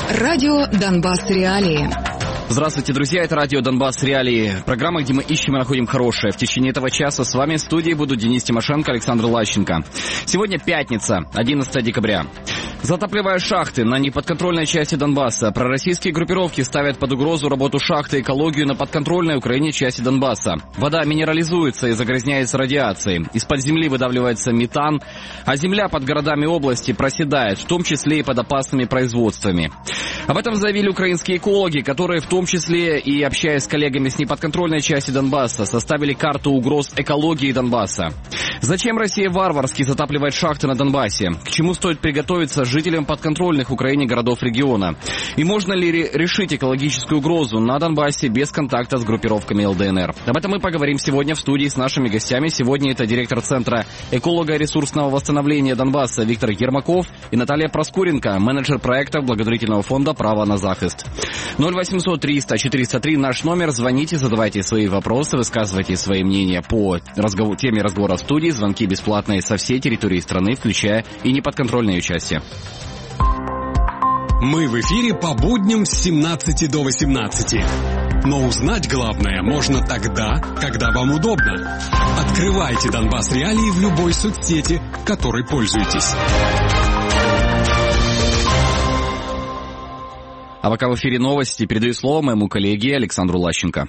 Радио «Донбасс. Реалии». Здравствуйте, друзья, это радио «Донбасс. Реалии». Программа, где мы ищем и находим хорошее. В течение этого часа с вами в студии будут Денис Тимошенко, Александр Лащенко. Сегодня пятница, 11 декабря. Затапливая шахты на неподконтрольной части Донбасса, пророссийские группировки ставят под угрозу работу шахты и экологию на подконтрольной Украине части Донбасса. Вода минерализуется и загрязняется радиацией. Из-под земли выдавливается метан, а земля под городами области проседает, в том числе и под опасными производствами. Об этом заявили украинские экологи, которые в том числе и общаясь с коллегами с неподконтрольной части Донбасса, составили карту угроз экологии Донбасса. Зачем Россия варварски затапливает шахты на Донбассе? К чему стоит приготовиться жителям подконтрольных Украине городов региона? И можно ли решить экологическую угрозу на Донбассе без контакта с группировками ЛДНР? Об этом мы поговорим сегодня в студии с нашими гостями. Сегодня это директор Центра эколого-ресурсного восстановления Донбасса Виктор Ермаков и Наталья Проскуренко, менеджер проекта благотворительного фонда «Право на захист». 0800 300 403 наш номер. Звоните, задавайте свои вопросы, высказывайте свои мнения по теме разговора в студии. Звонки бесплатные со всей территории страны, включая и неподконтрольные части. Мы в эфире по будням с 17 до 18. Но узнать главное можно тогда, когда вам удобно. Открывайте «Донбасс. Реалии» в любой соцсети, которой пользуетесь. А пока в эфире новости, передаю слово моему коллеге Александру Лащенко.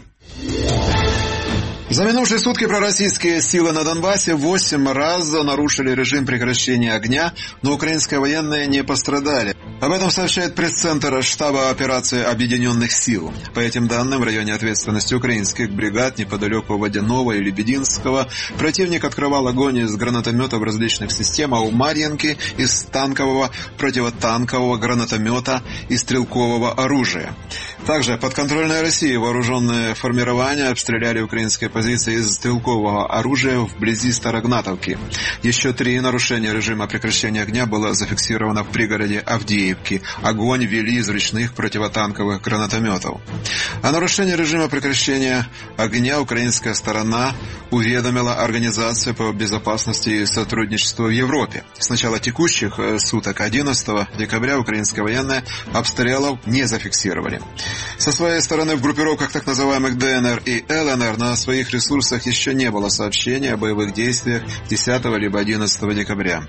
За минувшие сутки пророссийские силы на Донбассе 8 раз нарушили режим прекращения огня, но украинские военные не пострадали. Об этом сообщает пресс-центр штаба операции Объединенных сил. По этим данным, в районе ответственности украинских бригад, неподалеку Водяного и Лебединского, противник открывал огонь из гранатометов различных систем, а у Марьинки из танкового, противотанкового гранатомета и стрелкового оружия. Также подконтрольные России вооруженные формирования обстреляли украинские позиции из стрелкового оружия вблизи Старогнатовки. Еще 3 нарушения режима прекращения огня было зафиксировано в пригороде Авдеевки. Огонь вели из ручных противотанковых гранатометов. О нарушении режима прекращения огня украинская сторона уведомила Организацию по безопасности и сотрудничеству в Европе. С начала текущих суток 11 декабря украинские военные обстрелов не зафиксировали. Со своей стороны в группировках так называемых ДНР и ЛНР на своих ресурсах еще не было сообщения о боевых действиях 10 либо 11 декабря.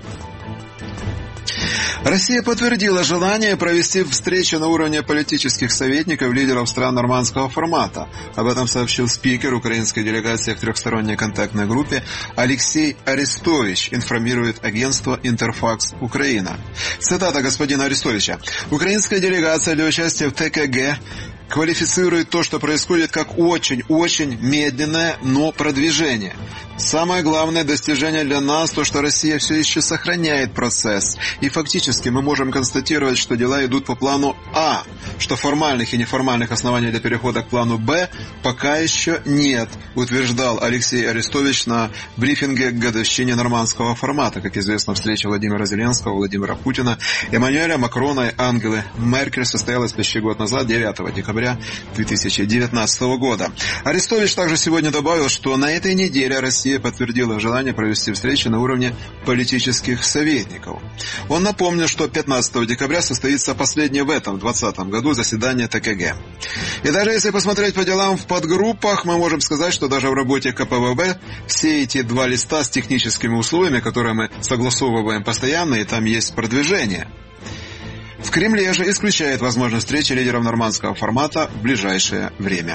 Россия подтвердила желание провести встречу на уровне политических советников лидеров стран нормандского формата. Об этом сообщил спикер украинской делегации в трехсторонней контактной группе Алексей Арестович, информирует агентство «Интерфакс Украина». Цитата господина Арестовича. «Украинская делегация для участия в ТКГ квалифицирует то, что происходит, как очень-очень медленное, но продвижение. Самое главное достижение для нас то, что Россия все еще сохраняет процесс. И фактически мы можем констатировать, что дела идут по плану А, что формальных и неформальных оснований для перехода к плану Б пока еще нет», утверждал Алексей Арестович на брифинге к годовщине нормандского формата. Как известно, встреча Владимира Зеленского, Владимира Путина, Эммануэля Макрона и Ангелы Меркель состоялась почти год назад, 9 декабря 2019 года. Арестович также сегодня добавил, что на этой неделе Россия подтвердила желание провести встречи на уровне политических советников. Он напомнил, что 15 декабря состоится последнее в этом, 2020 году, заседание ТКГ. И даже если посмотреть по делам в подгруппах, мы можем сказать, что даже в работе КПВБ все эти 2 листа с техническими условиями, которые мы согласовываем постоянно, и там есть продвижение. В Кремле же исключает возможность встречи лидеров нормандского формата в ближайшее время.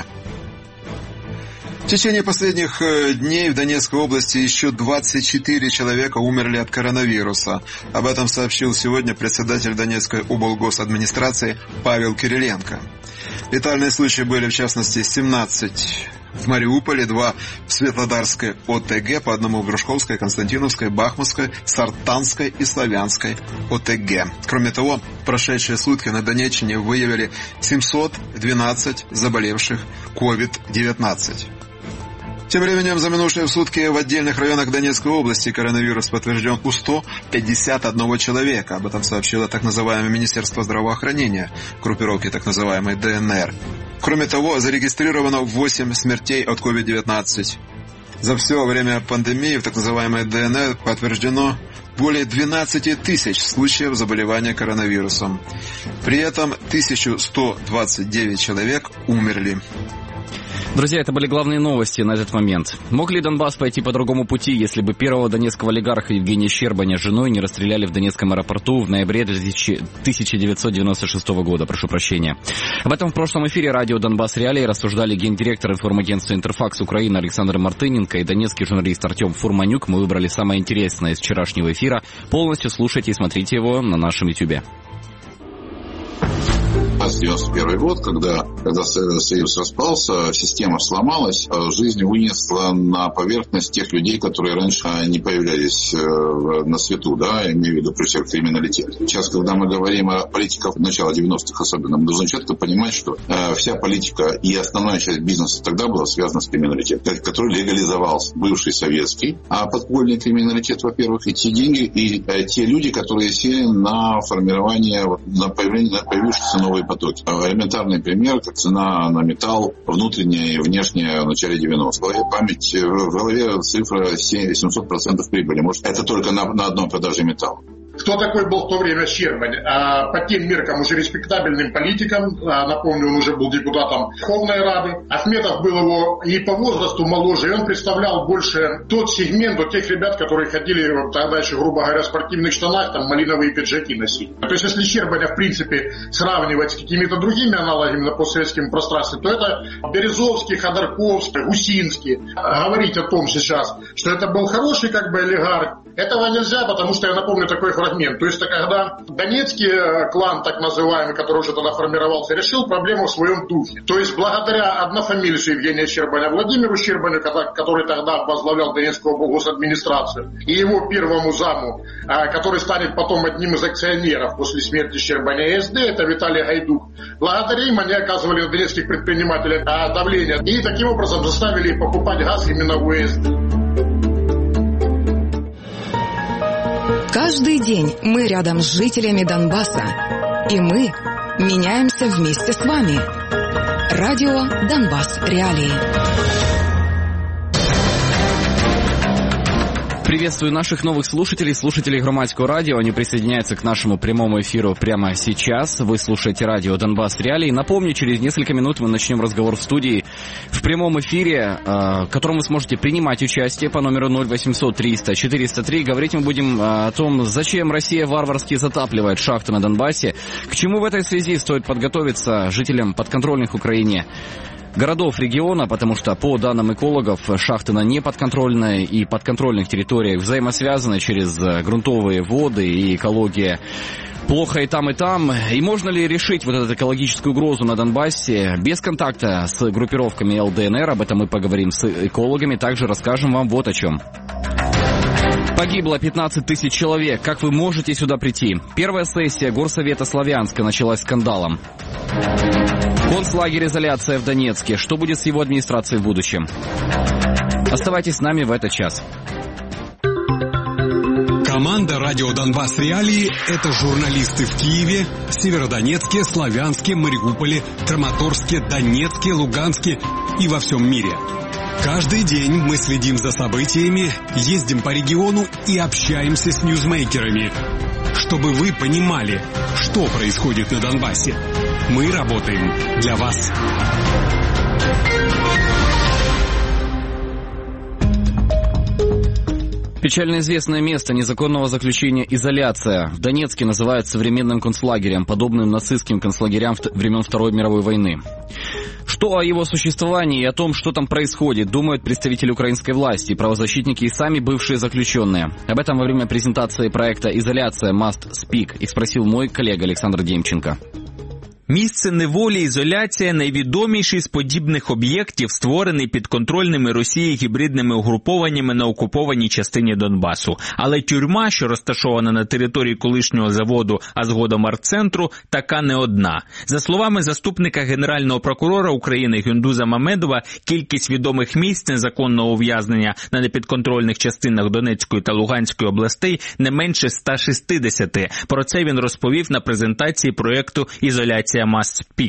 В течение последних дней в Донецкой области еще 24 человека умерли от коронавируса. Об этом сообщил сегодня председатель Донецкой облгосадминистрации Павел Кириленко. Летальные случаи были, в частности, 17 в Мариуполе, 2 в Светлодарской ОТГ, по одному в Грушковской, Константиновской, Бахмутской, Сартанской и Славянской ОТГ. Кроме того, в прошедшие сутки на Донеччине выявили 712 заболевших COVID-19. Тем временем за минувшие сутки в отдельных районах Донецкой области коронавирус подтвержден у 151 человека. Об этом сообщило так называемое Министерство здравоохранения группировки так называемой ДНР. Кроме того, зарегистрировано 8 смертей от COVID-19. За все время пандемии в так называемой ДНР подтверждено более 12 тысяч случаев заболевания коронавирусом. При этом 1129 человек умерли. Друзья, это были главные новости на этот момент. Мог ли Донбасс пойти по другому пути, если бы первого донецкого олигарха Евгения Щербаня с женой не расстреляли в Донецком аэропорту в ноябре 1996 года? Прошу прощения. Об этом в прошлом эфире радио «Донбасс Реалии» рассуждали гендиректор информагентства «Интерфакс Украина» Александр Мартыненко и донецкий журналист Артем Фурманюк. Мы выбрали самое интересное из вчерашнего эфира. Полностью слушайте и смотрите его на нашем YouTube. 1991 год, когда Союз распался, система сломалась, жизнь вынесла на поверхность тех людей, которые раньше не появлялись на свету, да, я имею в виду, прежде всего, криминалитет. Сейчас, когда мы говорим о политиках начала 90-х особенно, мы должны четко понимать, что вся политика и основная часть бизнеса тогда была связана с криминалитетом, который легализовался, бывший советский, а подпольный криминалитет, во-первых, и те деньги, и те люди, которые сели на формирование, на появившиеся новые потоки. Элементарный пример, как цена на металл, внутренняя и внешняя в начале 90-х. В голове цифра 700% прибыли. Может, это только на одной продаже металла. Кто такой был в то время Щербань? По тем меркам уже респектабельным политиком. Напомню, он уже был депутатом Верховной Рады. Ахметов был его и по возрасту моложе, и он представлял больше тот сегмент, вот тех ребят, которые ходили тогда еще, грубо говоря, в спортивных штанах, там малиновые пиджаки носили. То есть, если Щербаня, в принципе, сравнивать с какими-то другими аналогами на постсоветском пространстве, то это Березовский, Ходорковский, Гусинский. Говорить о том сейчас, что это был хороший как бы олигарх, этого нельзя, потому что я напомню такой фрагмент. То есть, когда донецкий клан, так называемый, который уже тогда формировался, решил проблему в своем духе. То есть, благодаря однофамильцу Евгения Щербаня, Владимиру Щербаню, который тогда возглавлял Донецкую облгосадминистрацию, и его первому заму, который станет потом одним из акционеров после смерти Щербаня и СД, это Виталий Гайдук. Благодаря им они оказывали на донецких предпринимателей давление и таким образом заставили их покупать газ именно у СД. Каждый день мы рядом с жителями Донбасса, и мы меняемся вместе с вами. Радио «Донбасс Реалии». Приветствую наших новых слушателей Громадского радио. Они присоединяются к нашему прямому эфиру прямо сейчас. Вы слушаете радио «Донбасс Реалии». Напомню, через несколько минут мы начнем разговор в студии в прямом эфире, в котором вы сможете принимать участие по номеру 0800 300 403. Говорить мы будем о том, зачем Россия варварски затапливает шахты на Донбассе, к чему в этой связи стоит подготовиться жителям подконтрольных Украине городов региона, потому что, по данным экологов, шахты на неподконтрольной и подконтрольных территориях взаимосвязаны через грунтовые воды и экология. Плохо и там, и там. И можно ли решить вот эту экологическую угрозу на Донбассе без контакта с группировками ЛДНР? Об этом мы поговорим с экологами. Также расскажем вам вот о чем. Погибло 15 тысяч человек. Как вы можете сюда прийти? Первая сессия Горсовета Славянска началась скандалом. Концлагерь «Изоляция» в Донецке. Что будет с его администрацией в будущем? Оставайтесь с нами в этот час. Команда «Радио Донбасс Реалии» — это журналисты в Киеве, Северодонецке, Славянске, Мариуполе, Краматорске, Донецке, Луганске и во всем мире. Каждый день мы следим за событиями, ездим по региону и общаемся с ньюзмейкерами, чтобы вы понимали, что происходит на Донбассе. Мы работаем для вас. Печально известное место незаконного заключения «Изоляция» в Донецке называют современным концлагерем, подобным нацистским концлагерям времен Второй мировой войны. Что о его существовании и о том, что там происходит, думают представители украинской власти, правозащитники и сами бывшие заключенные. Об этом во время презентации проекта «Изоляция Must Speak» их спросил мой коллега Александр Демченко. Місце неволі «Ізоляція» – найвідоміший з подібних об'єктів, створений підконтрольними Росії гібридними угрупованнями на окупованій частині Донбасу. Але тюрма, що розташована на території колишнього заводу, а згодом арт-центру, така не одна. За словами заступника Генерального прокурора України Гюндуза Мамедова, кількість відомих місць незаконного ув'язнення на непідконтрольних частинах Донецької та Луганської областей не менше 160. Про це він розповів на презентації проєкту «Ізоляція Must Speak».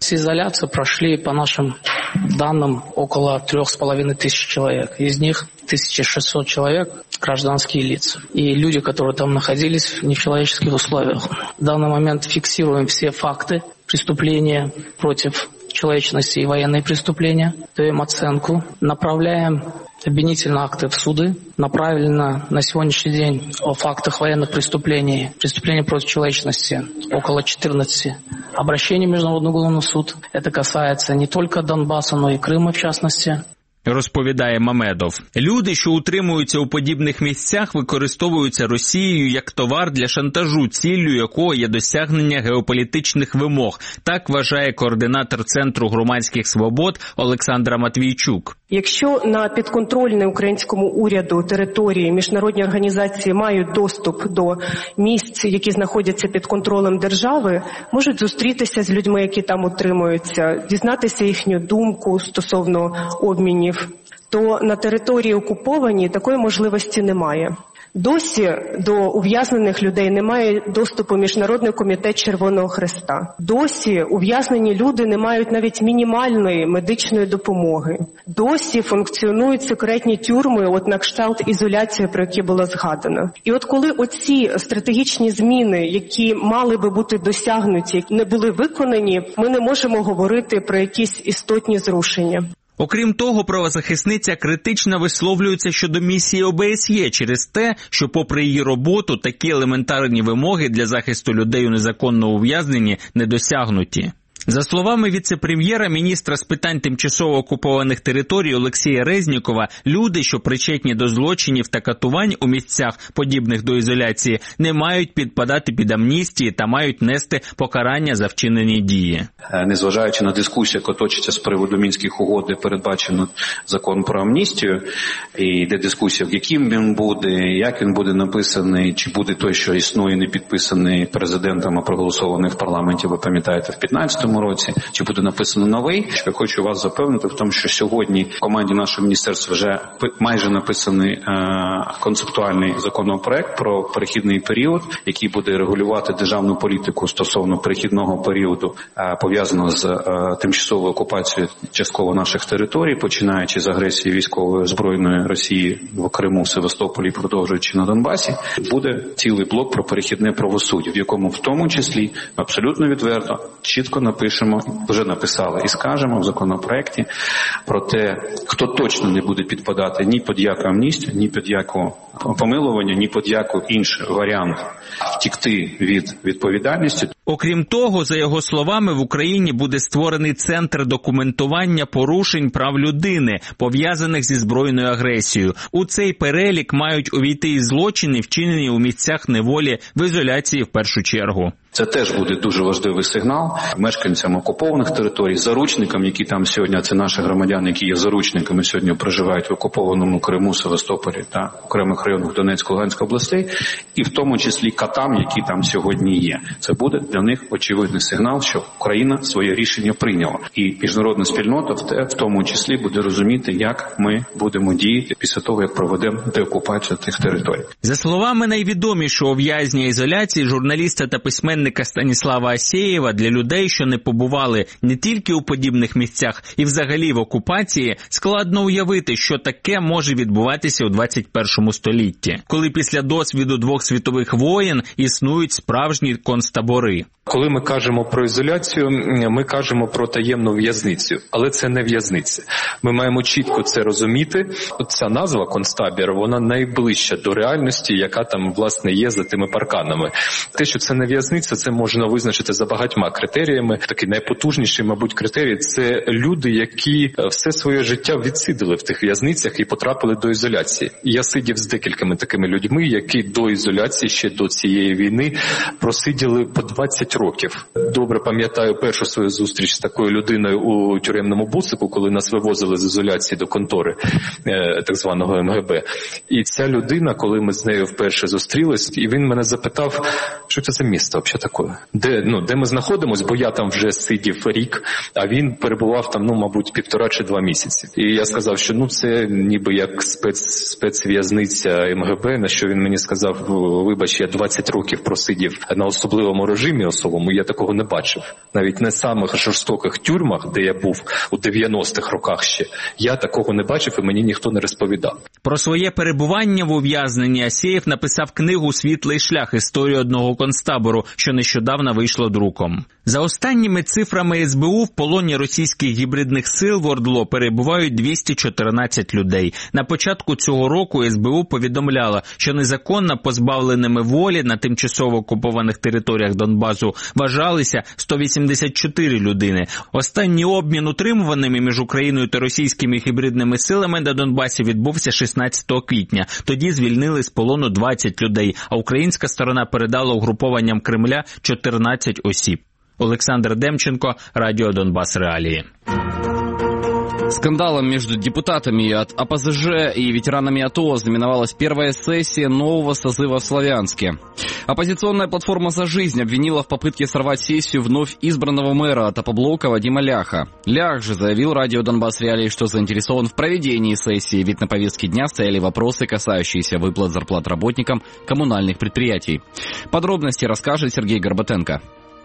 Изоляцию прошли, по нашим данным, около 3500 человек. Из них 1600 человек – гражданские лица. И люди, которые там находились в нечеловеческих условиях. В данный момент фиксируем все факты преступления против человечности и военные преступления, даем оценку, направляем обвинительные акты в суды, направлено на сегодняшний день о фактах военных преступлений, преступлений против человечности около 14 обращений в Международный уголовный суд. Это касается не только Донбасса, но и Крыма в частности. Розповідає Мамедов. Люди, що утримуються у подібних місцях, використовуються Росією як товар для шантажу, ціллю якого є досягнення геополітичних вимог. Так вважає координатор Центру громадських свобод Олександра Матвійчук. Якщо на підконтрольній українському уряду території міжнародні організації мають доступ до місць, які знаходяться під контролем держави, можуть зустрітися з людьми, які там утримуються, дізнатися їхню думку стосовно обмінів, то на території окупованій такої можливості немає. Досі до ув'язнених людей немає доступу Міжнародний комітет Червоного Хреста. Досі ув'язнені люди не мають навіть мінімальної медичної допомоги. Досі функціонують секретні тюрми, от на кшталт ізоляції, про які було згадано. І от коли оці стратегічні зміни, які мали би бути досягнуті, не були виконані, ми не можемо говорити про якісь істотні зрушення. Окрім того, правозахисниця критично висловлюється щодо місії ОБСЄ через те, що попри її роботу такі елементарні вимоги для захисту людей у незаконно ув'язненні не досягнуті. За словами віце-прем'єра, міністра з питань тимчасово окупованих територій Олексія Резнікова, люди, що причетні до злочинів та катувань у місцях, подібних до ізоляції, не мають підпадати під амністії та мають нести покарання за вчинені дії. Незважаючи на дискусію, яка точиться з приводу Мінських угод, де передбачено закон про амністію, і йде дискусія, яким він буде, як він буде написаний, чи буде той, що існує, не підписаний президентом, а проголосований в парламенті, ви пам'ятаєте, в 2015 році, чи буде написано новий. Я хочу вас запевнити в тому, що сьогодні в команді нашого міністерства вже майже написаний концептуальний законопроект про перехідний період, який буде регулювати державну політику стосовно перехідного періоду, пов'язаного з тимчасовою окупацією частково наших територій, починаючи з агресії військової збройної Росії в Криму, в Севастополі, продовжуючи на Донбасі. Буде цілий блок про перехідне правосуддя, в якому в тому числі абсолютно відверто, чітко написано, вже написали і скажемо в законопроекті про те, хто точно не буде підпадати ні під яку амністію, ні під яку помилування, ні під яку інший варіант втікти від відповідальності. Окрім того, за його словами, в Україні буде створений центр документування порушень прав людини, пов'язаних зі збройною агресією. У цей перелік мають увійти і злочини, вчинені у місцях неволі в ізоляції в першу чергу. Це теж буде дуже важливий сигнал мешканцям окупованих територій, заручникам, які там сьогодні, це наші громадяни, які є заручниками, сьогодні проживають в окупованому Криму, Севастополі та окремих районах Донецької, Луганської областей, і в тому числі катам, які там сьогодні є. Це буде для них очевидний сигнал, що Україна своє рішення прийняла. І міжнародна спільнота в тому числі буде розуміти, як ми будемо діяти після того, як проведемо деокупацію тих територій. За словами найвідомішого в'язня ізоляції, журналіста та письменника Станіслава Асєєва, для людей, що не побували не тільки у подібних місцях і взагалі в окупації, складно уявити, що таке може відбуватися у 21 столітті, коли після досвіду 2 світових воєн існують справжні концтабори. Коли ми кажемо про ізоляцію, ми кажемо про таємну в'язницю, але це не в'язниця. Ми маємо чітко це розуміти. Ця назва концтабір, вона найближча до реальності, яка там, власне, є за тими парканами. Те, що це не в'язниця, це можна визначити за багатьма критеріями. Такий найпотужніший, мабуть, критерій – це люди, які все своє життя відсидили в тих в'язницях і потрапили до ізоляції. Я сидів з декількома такими людьми, які до ізоляції, ще до цієї війни, просиділи по 20 років. Добре пам'ятаю першу свою зустріч з такою людиною у тюремному буцику, коли нас вивозили з ізоляції до контори так званого МГБ. І ця людина, коли ми з нею вперше зустрілись, і він мене запитав, що це за місто взагалі таке? Де ми знаходимось, бо я там вже сидів рік, а він перебував там, мабуть, 1,5 чи 2 місяці. І я сказав, що це ніби як спецв'язниця МГБ, на що він мені сказав, вибач, я 20 років просидів на особливому режимі, примусовому, я такого не бачив. Навіть не в самих жорстоких тюрмах, де я був у 90-х роках ще, я такого не бачив і мені ніхто не розповідав. Про своє перебування в ув'язненні Асєєв написав книгу «Світлий шлях. Історію одного концтабору», що нещодавно вийшло друком. За останніми цифрами СБУ в полоні російських гібридних сил в ОРДЛО перебувають 214 людей. На початку цього року СБУ повідомляла, що незаконно позбавленими волі на тимчасово окупованих територіях Донбасу вважалися 184 людини. Останній обмін утримуваними між Україною та російськими гібридними силами на Донбасі відбувся 16 квітня. Тоді звільнили з полону 20 людей, а українська сторона передала угрупованням Кремля 14 осіб. Олександр Демченко, Радіо Донбас Реалії. Скандалом между депутатами от ОПЗЖ и ветеранами АТО знаменовалась первая сессия нового созыва в Славянске. Оппозиционная платформа «За жизнь» обвинила в попытке сорвать сессию вновь избранного мэра от Опоблока Вадима Ляха. Лях же заявил Радио Донбас Реалии, что заинтересован в проведении сессии, ведь на повестке дня стояли вопросы, касающиеся выплат зарплат работникам коммунальных предприятий. Подробности расскажет Сергей Горбатенко.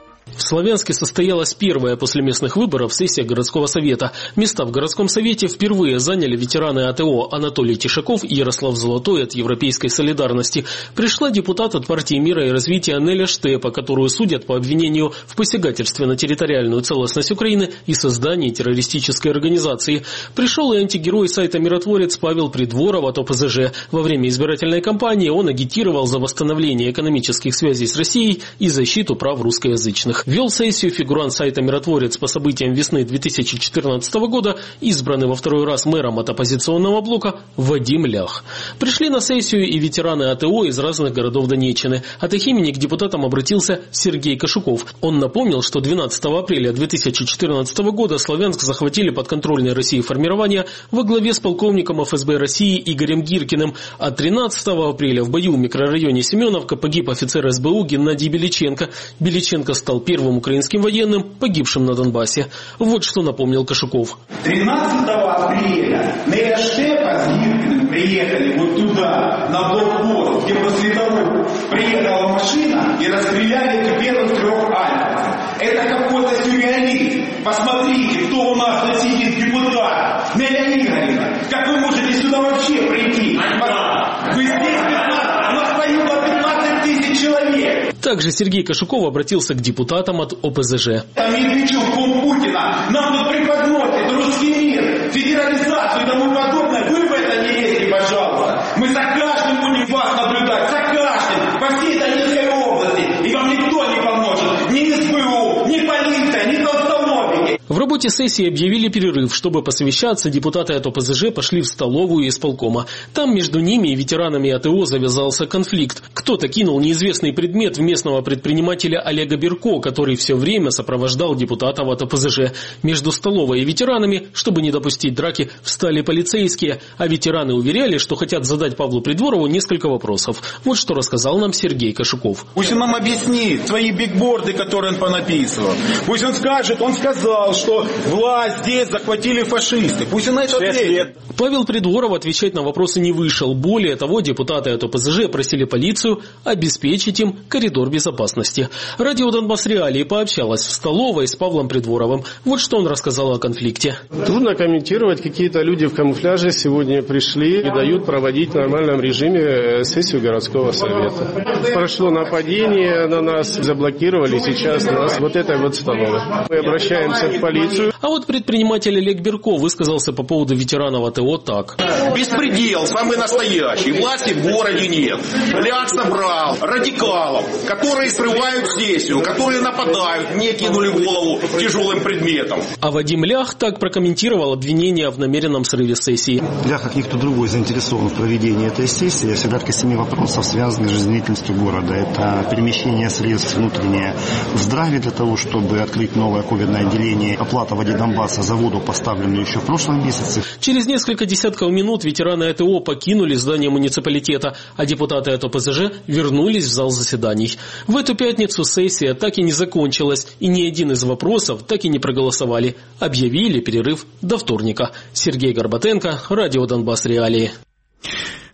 В Славянске состоялась первая после местных выборов сессия городского совета. Места в городском совете впервые заняли ветераны АТО Анатолий Тишаков и Ярослав Золотой от Европейской солидарности. Пришла депутат от партии мира и развития Неля Штепа, которую судят по обвинению в посягательстве на территориальную целостность Украины и создании террористической организации. Пришел и антигерой сайта «Миротворец» Павел Придворов от ОПЗЖ. Во время избирательной кампании он агитировал за восстановление экономических связей с Россией и защиту прав русскоязычных. Вел сессию фигурант сайта «Миротворец» по событиям весны 2014 года, избранный во второй раз мэром от оппозиционного блока Вадим Лях. Пришли на сессию и ветераны АТО из разных городов Донеччины. От их имени к депутатам обратился Сергей Кашуков. Он напомнил, что 12 апреля 2014 года Славянск захватили подконтрольные России формирования во главе с полковником ФСБ России Игорем Гиркиным. А 13 апреля в бою в микрорайоне Семеновка погиб офицер СБУ Геннадий Беличенко. Беличенко стал первым украинским военным, погибшим на Донбассе. Вот что напомнил Кашуков. 13 апреля Неля Штепа с Гиркиным приехали вот туда, на блокпост, где после того приехала машина и расстреляли первых 3 альфовцев. Это какой-то сюрреализм. Посмотрите, кто у нас тут сидит депутат. Неля Игоревна, как вы можете сюда вообще прийти? Вы здесь 15, у нас стоит 15 тысяч человек. Также Сергей Кашуков обратился к депутатам от ОПЗЖ. Медведчук, кум Путина, нам тут преподносит русский мир, федерализацию и тому подобное. Вы в это не лезьте, пожалуйста. Мы за каждым будем вас наблюдать, за каждым, по всей Донецкой области. И вам никто не поможет. Ни СБУ, ни полиция, ни толстолобики. В работе сессии объявили перерыв. Чтобы посовещаться, депутаты от ОПЗЖ пошли в столовую исполкома. Там между ними и ветеранами АТО завязался конфликт. Кто-то кинул неизвестный предмет в местного предпринимателя Олега Берко, который все время сопровождал депутатов от ОПЗЖ. Между столовой и ветеранами, чтобы не допустить драки, встали полицейские, а ветераны уверяли, что хотят задать Павлу Придворову несколько вопросов. Вот что рассказал нам Сергей Кашуков. Пусть он нам объяснит свои бигборды, которые он понаписывал. Пусть он скажет, он сказал, что власть здесь захватили фашисты. Пусть он на это ответит. Павел Придворов отвечать на вопросы не вышел. Более того, депутаты от ОПЗЖ просили полицию обеспечить им коридор безопасности. Радио Донбас Реалии пообщалась в столовой с Павлом Придворовым. Вот что он рассказал о конфликте. Трудно комментировать. Какие-то люди в камуфляже сегодня пришли и дают проводить в нормальном режиме сессию городского совета. Прошло нападение на нас, заблокировали сейчас нас вот этой вот столовой. Мы обращаемся в полицию. А вот предприниматель Олег Берко высказался по поводу ветеранов АТО так. Беспредел самый настоящий. Власти в городе нет. Ляг собрал радикалов, которые срывают сессию, которые нападают, мне кинули в голову тяжелым предметом. А Вадим Лях так прокомментировал обвинение в намеренном срыве сессии. Лях, как никто другой, заинтересован в проведении этой сессии. Всегда 7 вопросов, связанных с жизнедеятельностью города. Это перемещение средств внутреннее в здравии для того, чтобы открыть новое ковидное отделение, оплата воде Донбасса заводу, поставленную еще в прошлом месяце. Через несколько десятков минут ветераны АТО покинули здание муниципалитета, а депутаты от ОПЗЖ вернулись в зал заседаний. В эту пятницу сессия так и не закончилась, и ни один из вопросов так и не проголосовали. Объявили перерыв до вторника. Сергей Горбатенко, Радио Донбас Реалии.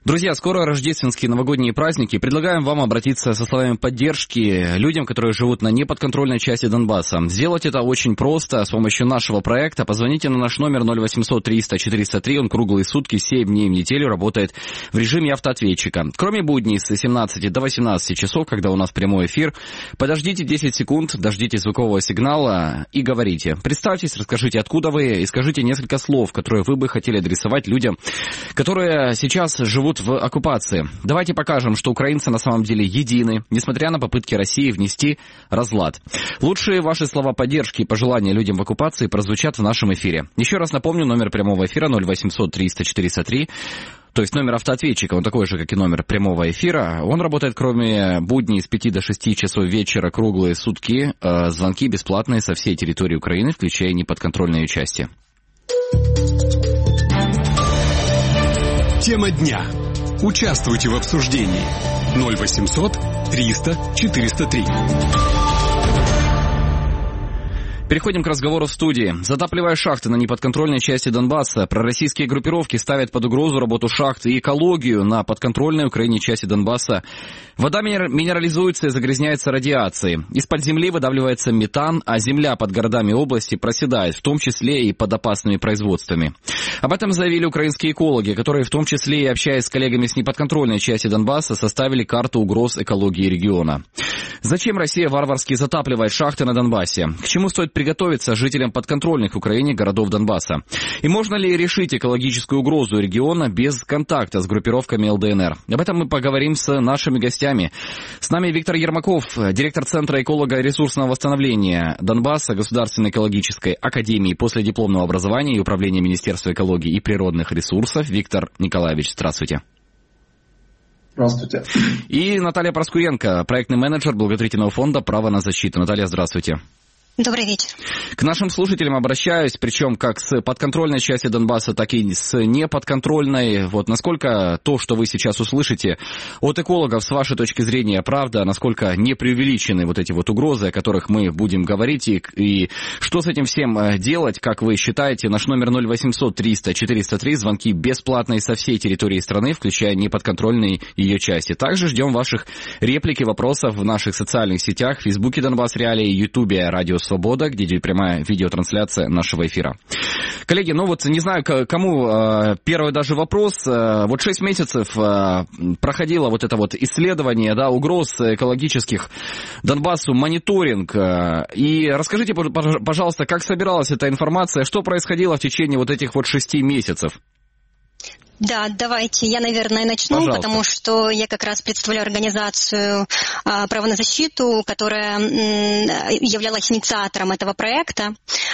Друзья, скоро рождественские новогодние праздники. Предлагаем вам обратиться со словами поддержки людям, которые живут на неподконтрольной части Донбасса. Сделать это очень просто с помощью нашего проекта. Позвоните на наш номер 0800 300 403. Он круглые сутки, 7 дней в неделю работает в режиме автоответчика. Кроме будней с 17 до 18 часов, когда у нас прямой эфир, подождите 10 секунд, дождитесь звукового сигнала и говорите. Представьтесь, расскажите, откуда вы, и скажите несколько слов, которые вы бы хотели адресовать людям, которые сейчас живут в оккупации. Давайте покажем, что украинцы на самом деле едины, несмотря на попытки России внести разлад. Лучшие ваши слова поддержки и пожелания людям в оккупации прозвучат в нашем эфире. Еще раз напомню, номер прямого эфира 0800 300 403. То есть номер автоответчика, он такой же, как и номер прямого эфира. Он работает, кроме будней, с 5 до 6 часов вечера, круглые сутки. Звонки бесплатные со всей территории Украины, включая неподконтрольные части. Тема дня. Участвуйте в обсуждении. 0800 300 403. Переходим к разговору в студии. Затапливая шахты на неподконтрольной части Донбасса, пророссийские группировки ставят под угрозу работу шахт и экологию на подконтрольной Украине части Донбасса. Вода минерализуется и загрязняется радиацией. Из-под земли выдавливается метан, а земля под городами области проседает, в том числе и под опасными производствами. Об этом заявили украинские экологи, которые, в том числе и общаясь с коллегами с неподконтрольной части Донбасса, составили карту угроз экологии региона. Зачем Россия варварски затапливает шахты на Донбассе? К чему стоит приготовиться жителям подконтрольных Украине городов Донбасса? И можно ли решить экологическую угрозу региона без контакта с группировками ЛДНР? Об этом мы поговорим с нашими гостями. С нами Виктор Ермаков, директор Центра эколого-ресурсного восстановления Донбасса Государственной экологической академии последипломного образования и управления Министерства экологии и природных ресурсов. Виктор Николаевич, здравствуйте. Здравствуйте. И Наталья Проскуренко, проектный менеджер благотворительного фонда «Право на защиту». Наталья, здравствуйте. Добрый вечер. К нашим слушателям обращаюсь, причем как с подконтрольной части Донбасса, так и с неподконтрольной. Вот насколько то, что вы сейчас услышите от экологов, с вашей точки зрения, правда, насколько не преувеличены вот эти вот угрозы, о которых мы будем говорить, и что с этим всем делать, как вы считаете? Наш номер 0800 300 403, звонки бесплатные со всей территории страны, включая неподконтрольные ее части. Также ждем ваших реплик и вопросов в наших социальных сетях, в Фейсбуке Донбасс Реалии, Ютубе Радио Свобода, где идет прямая видеотрансляция нашего эфира. Коллеги, ну вот не знаю, кому первый даже вопрос. Вот 6 месяцев проходило вот это вот исследование, да, угроз экологических Донбассу, мониторинг. И расскажите, пожалуйста, как собиралась эта информация, что происходило в течение вот этих вот 6 месяцев? Да, давайте я, наверное, начну, пожалуйста. Потому что я как раз представляю организацию «Право на защиту», которая являлась инициатором этого проекта.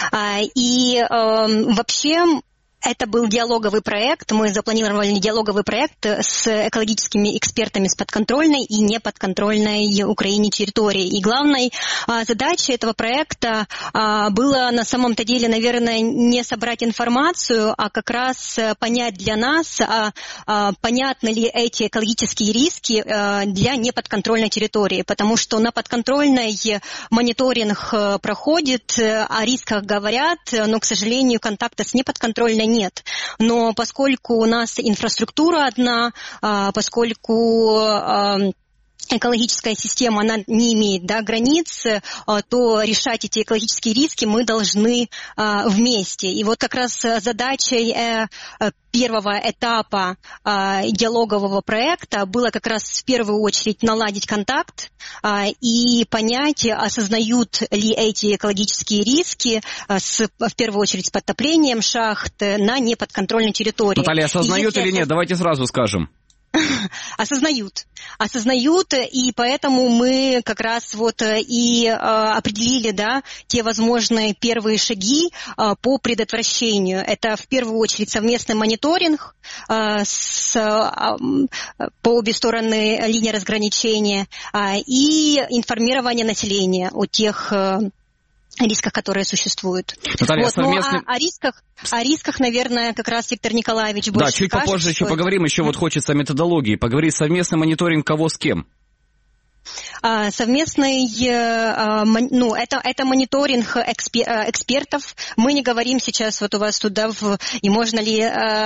И вообще... Это был диалоговый проект. Мы запланировали диалоговый проект с экологическими экспертами с подконтрольной и неподконтрольной Украине территории. И главной задачей этого проекта было на самом-то деле, наверное, не собрать информацию, а как раз понять для нас, понятны ли эти экологические риски для неподконтрольной территории. Потому что на подконтрольной мониторинг проходит, о рисках говорят, но, к сожалению, контакта с неподконтрольной нет. Но поскольку у нас инфраструктура одна, поскольку экологическая система, она не имеет, да, границ, то решать эти экологические риски мы должны вместе. И вот как раз задачей первого этапа диалогового проекта было как раз в первую очередь наладить контакт и понять, осознают ли эти экологические риски в первую очередь с подтоплением шахт на неподконтрольной территории. Наталья, осознают или нет? Давайте сразу скажем. Осознают, и поэтому мы как раз вот и определили, да, те возможные первые шаги по предотвращению. Это в первую очередь совместный мониторинг по обе стороны линии разграничения и информирование населения о тех рисках, которые существуют. Наталья, вот, совместный... о рисках, наверное, как раз Виктор Николаевич больше скажет. Да, чуть попозже еще поговорим. Еще вот хочется о методологии. Поговорить совместный мониторинг кого с кем? совместный, это мониторинг экспертов. Мы не говорим сейчас вот у вас туда, и можно ли,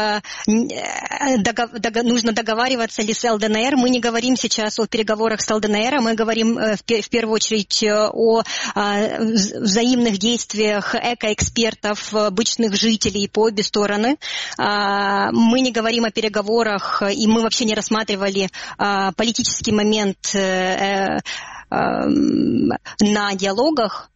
нужно договариваться ли с ЛДНР. Мы не говорим сейчас о переговорах с ЛДНР, мы говорим в первую очередь о взаимных действиях экоэкспертов, обычных жителей по обе стороны. Мы не говорим о переговорах, и мы вообще не рассматривали политический момент на диалогах,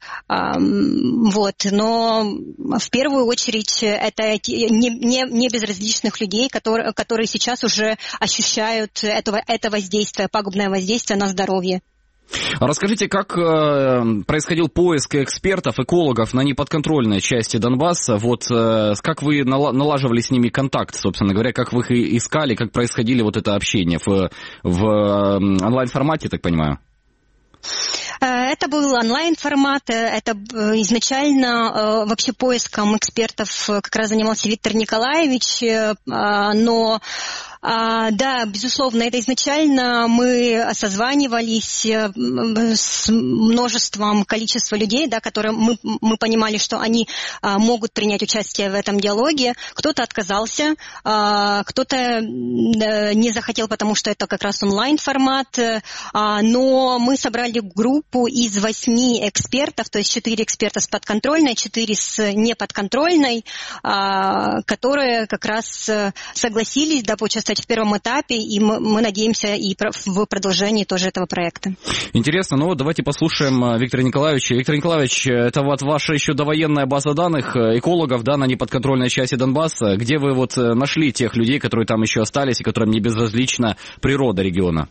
но в первую очередь это не безразличных людей, которые сейчас уже ощущают это воздействие, пагубное воздействие на здоровье. Расскажите, как происходил поиск экспертов, экологов на неподконтрольной части Донбасса? Как вы налаживали с ними контакт, собственно говоря, как вы их искали, как происходили вот это общение в онлайн-формате, так понимаю? Это был онлайн-формат, это изначально вообще поиском экспертов как раз занимался Виктор Николаевич, но да, безусловно, это изначально мы созванивались с множеством количества людей, да, которые мы понимали, что они могут принять участие в этом диалоге. Кто-то отказался, кто-то не захотел, потому что это как раз онлайн-формат, но мы собрали группу из 8 экспертов, то есть 4 эксперта с подконтрольной, 4 с неподконтрольной, которые как раз согласились, да, поучаствовать в первом этапе, и мы надеемся и в продолжении тоже этого проекта. Интересно, давайте послушаем Виктора Николаевича. Виктор Николаевич, это ваша еще довоенная база данных экологов, да, на неподконтрольной части Донбасса. Где вы нашли тех людей, которые там еще остались и которым не безразлична природа региона?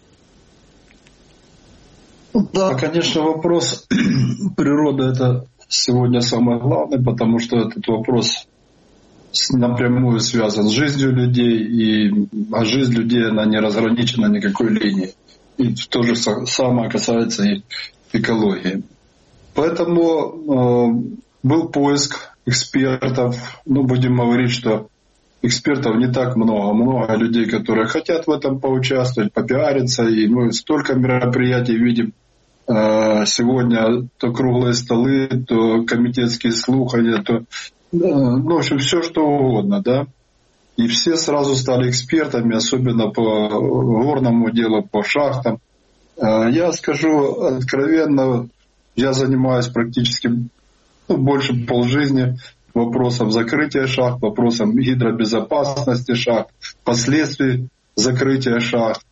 Да, конечно, вопрос природы — это сегодня самое главное, потому что этот вопрос напрямую связан с жизнью людей, а жизнь людей, она не разграничена никакой линией. И то же самое касается и экологии. Поэтому был поиск экспертов. Будем говорить, что экспертов не так много. Много людей, которые хотят в этом поучаствовать, попиариться. И мы столько мероприятий видим сегодня, то круглые столы, то комитетские слухания, то в общем, все что угодно, да. И все сразу стали экспертами, особенно по горному делу, по шахтам. Я скажу откровенно, я занимаюсь практически больше полжизни вопросом закрытия шахт, вопросом гидробезопасности шахт, последствий закрытия шахт.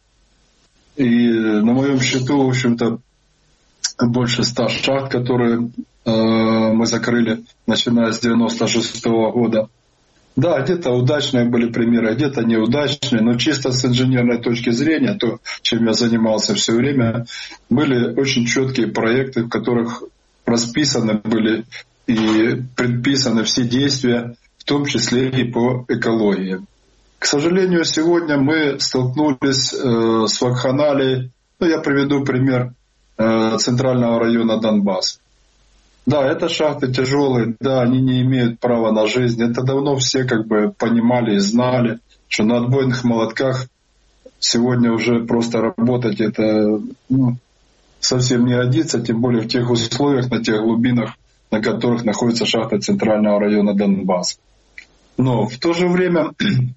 И на моем счету, в общем-то, больше 100 шахт, которые мы закрыли, начиная с 96-го года. Да, где-то удачные были примеры, где-то неудачные, но чисто с инженерной точки зрения, то, чем я занимался все время, были очень четкие проекты, в которых расписаны были и предписаны все действия, в том числе и по экологии. К сожалению, сегодня мы столкнулись с вакханалией. Я приведу пример центрального района Донбасса. Да, это шахты тяжелые, да, они не имеют права на жизнь. Это давно все понимали и знали, что на отбойных молотках сегодня уже просто работать это совсем не годится, тем более в тех условиях, на тех глубинах, на которых находится шахта центрального района Донбасса. Но в то же время,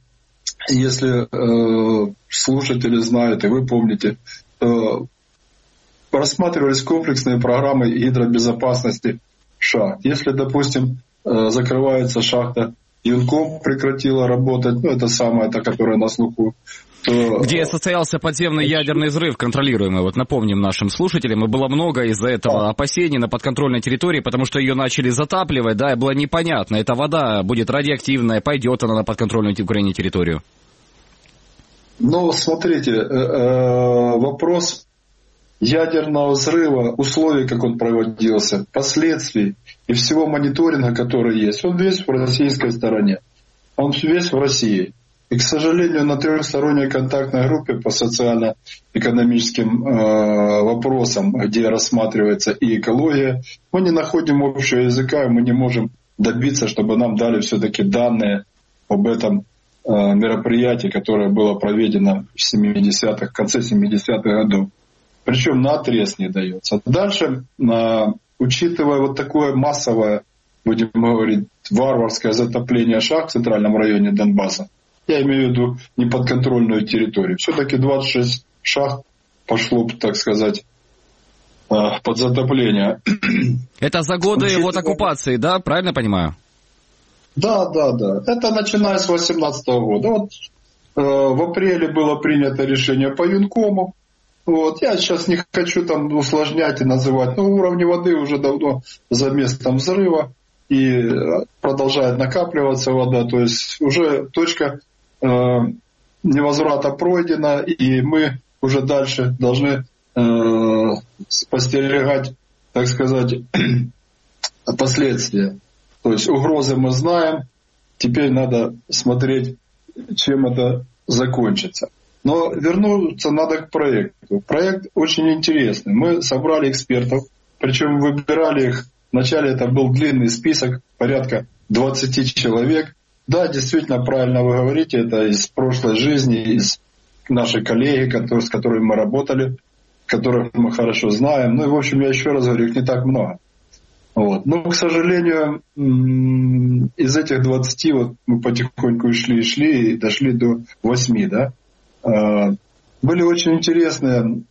если слушатели знают и вы помните, рассматривались комплексные программы гидробезопасности шахт. Если, допустим, закрывается шахта, Юнком прекратила работать, это самая, которая на слуху, то... Где состоялся подземный ядерный взрыв, контролируемый, напомним нашим слушателям, и было много из-за этого опасений на подконтрольной территории, потому что ее начали затапливать, да, и было непонятно, эта вода будет радиоактивная, пойдет она на подконтрольную Украине территорию. Смотрите, вопрос ядерного взрыва, условий, как он проводился, последствий и всего мониторинга, который есть, он весь в российской стороне. Он весь в России. И, к сожалению, на трехсторонней контактной группе по социально-экономическим вопросам, где рассматривается и экология, мы не находим общего языка, и мы не можем добиться, чтобы нам дали все-таки данные об этом мероприятии, которое было проведено в конце 70-х годов. Причем наотрез не дается. Дальше, учитывая вот такое массовое, будем говорить, варварское затопление шахт в центральном районе Донбасса, я имею в виду неподконтрольную территорию, все-таки 26 шахт пошло, так сказать, под затопление. Это за годы вот оккупации, да? Правильно понимаю? Да. Это начиная с 2018 года. Вот в апреле было принято решение по Юнкому. Вот. Я сейчас не хочу там усложнять и называть, но уровни воды уже давно за местом взрыва и продолжает накапливаться вода. То есть уже точка невозврата пройдена, и мы уже дальше должны постерегать, так сказать, последствия. То есть угрозы мы знаем, теперь надо смотреть, чем это закончится. Но вернуться надо к проекту. Проект очень интересный. Мы собрали экспертов, причем выбирали их. Вначале это был длинный список, порядка 20 человек. Да, действительно, правильно вы говорите, это из прошлой жизни, из нашей коллеги, с которыми мы работали, которых мы хорошо знаем. Ну и, в общем, я еще раз говорю, их не так много. Вот. Но, к сожалению, из этих 20 вот мы потихоньку шли и дошли до 8, да. Были очень интересные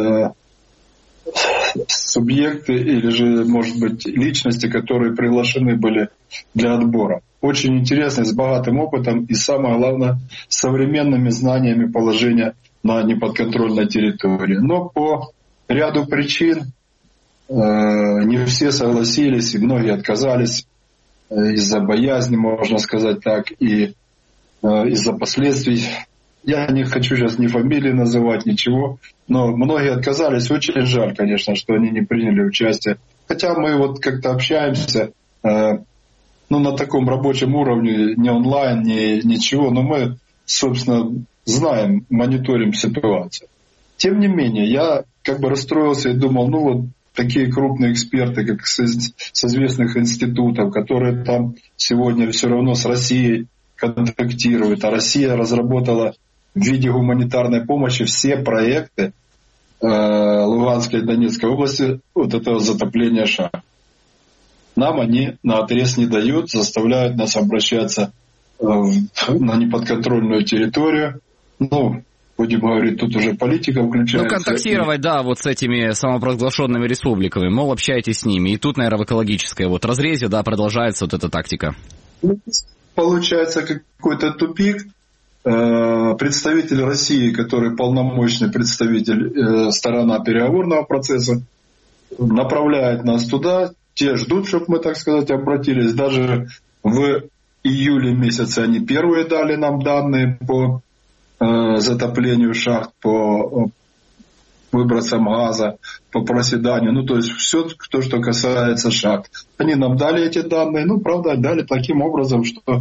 субъекты или же, может быть, личности, которые приглашены были для отбора. Очень интересные, с богатым опытом и, самое главное, с современными знаниями положения на неподконтрольной территории. Но по ряду причин не все согласились, и многие отказались из-за боязни, можно сказать так, и из-за последствий. Я не хочу сейчас ни фамилии называть, ничего, но многие отказались. Очень жаль, конечно, что они не приняли участие. Хотя мы вот как-то общаемся, на таком рабочем уровне, не онлайн, ничего, но мы, собственно, знаем, мониторим ситуацию. Тем не менее, я как бы расстроился и думал, вот такие крупные эксперты, как с известных институтов, которые там сегодня все равно с Россией контактируют, а Россия разработала в виде гуманитарной помощи все проекты Луганской и Донецкой области вот этого затопления шахт. Нам они наотрез не дают, заставляют нас обращаться на неподконтрольную территорию. Будем говорить, тут уже политика включается. Контактировать, да, вот с этими самопровозглашенными республиками, мол, общайтесь с ними. И тут, наверное, в экологической разрезе, да, продолжается вот эта тактика. Получается какой-то тупик. Представитель России, который полномочный представитель, сторона переговорного процесса, направляет нас туда. Те ждут, чтобы мы, так сказать, обратились. Даже в июле месяце они первые дали нам данные по затоплению шахт, по выбросам газа, по проседанию. То есть все, что касается шахт. Они нам дали эти данные. Правда, дали таким образом, что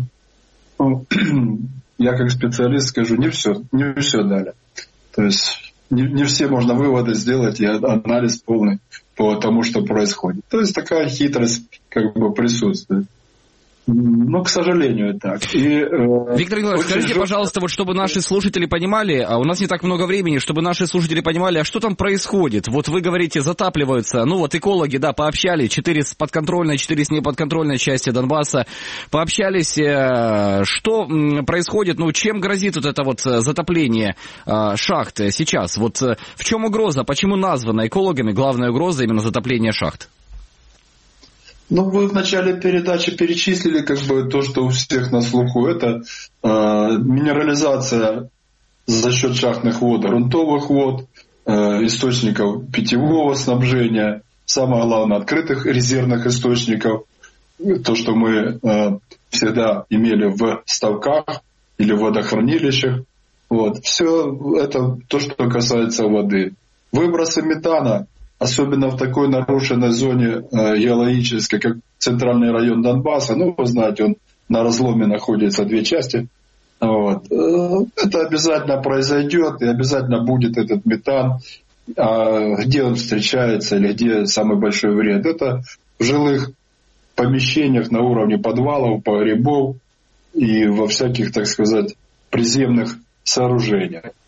я как специалист скажу, не все дали. То есть не все можно выводы сделать и анализ полный по тому, что происходит. То есть такая хитрость присутствует. К сожалению, так. Виктор Николаевич, скажите, пожалуйста, чтобы наши слушатели понимали, а у нас не так много времени, чтобы наши слушатели понимали, а что там происходит? Вот вы говорите, затапливаются, экологи, да, пообщались, 4 с подконтрольной, 4 с неподконтрольной части Донбасса, пообщались, что происходит, чем грозит вот это затопление шахт сейчас? В чем угроза, почему названа экологами главная угроза именно затопление шахт? Вы в начале передачи перечислили то, что у всех на слуху. Это минерализация за счет шахтных вод, грунтовых вод, источников питьевого снабжения, самое главное, открытых резервных источников. То, что мы всегда имели в ставках или в водохранилищах. Все это то, что касается воды. Выбросы метана, особенно в такой нарушенной зоне геологической, как центральный район Донбасса. Вы знаете, он на разломе находится, 2 части. Это обязательно произойдет, и обязательно будет этот метан. Где он встречается или где самый большой вред? Это в жилых помещениях на уровне подвалов, погребов и во всяких, так сказать, приземных сооружениях.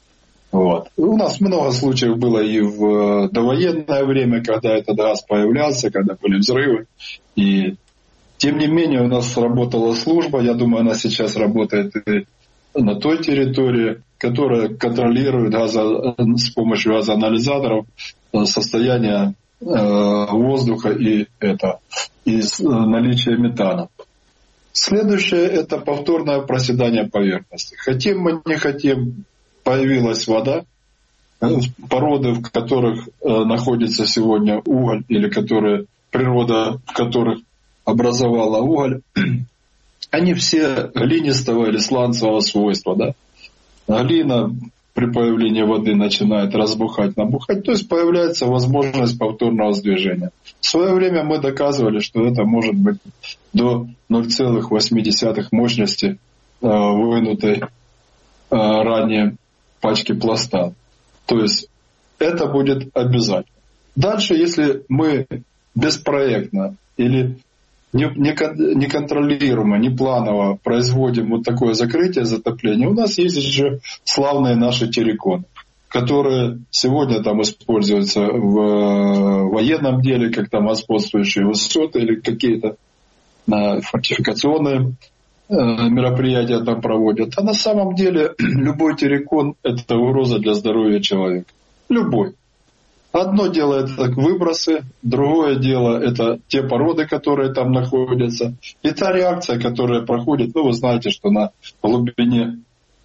Вот. У нас много случаев было и в довоенное время, когда этот газ появлялся, когда были взрывы. И тем не менее у нас работала служба, я думаю, она сейчас работает и на той территории, которая контролирует с помощью газоанализаторов состояние воздуха и наличие метана. Следующее – это повторное проседание поверхности. Хотим мы, не хотим, появилась вода, породы, в которых находится сегодня уголь, или природа в которых образовала уголь, они все глинистого или сланцевого свойства. Да? Глина при появлении воды начинает разбухать, набухать, то есть появляется возможность повторного сдвижения. В свое время мы доказывали, что это может быть до 0,8 мощности вынутой ранее пачки пласта. То есть это будет обязательно. Дальше, если мы беспроектно или неконтролируемо, непланово производим вот такое закрытие затопления, у нас есть еще славные наши терриконы, которые сегодня там используются в военном деле, как там господствующие высоты или какие-то фортификационные мероприятия там проводят. А на самом деле любой террикон — это угроза для здоровья человека. Любой. Одно дело — это выбросы, другое дело — это те породы, которые там находятся. И та реакция, которая проходит, вы знаете, что на глубине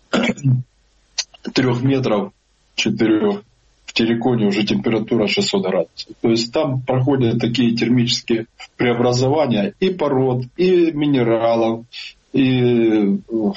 3 метров 4 в терриконе уже температура 600 градусов. То есть там проходят такие термические преобразования и пород, и минералов, и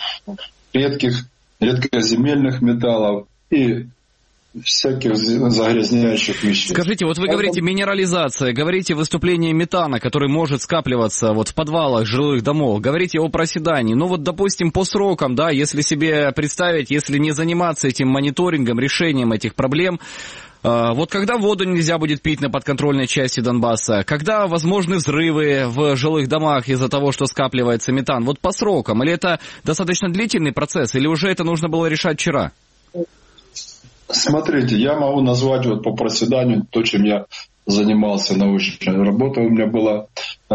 редкоземельных металлов, и всяких загрязняющих веществ. Скажите, вот вы говорите минерализация, говорите выступление метана, который может скапливаться вот в подвалах жилых домов, говорите о проседании. Ну вот, допустим, по срокам, да, если себе представить, если не заниматься этим мониторингом, решением этих проблем, вот когда воду нельзя будет пить на подконтрольной части Донбасса, когда возможны взрывы в жилых домах из-за того, что скапливается метан, вот по срокам, или это достаточно длительный процесс, или уже это нужно было решать вчера? Смотрите, я могу назвать вот по проседанию то, чем я занимался научной работой у меня была.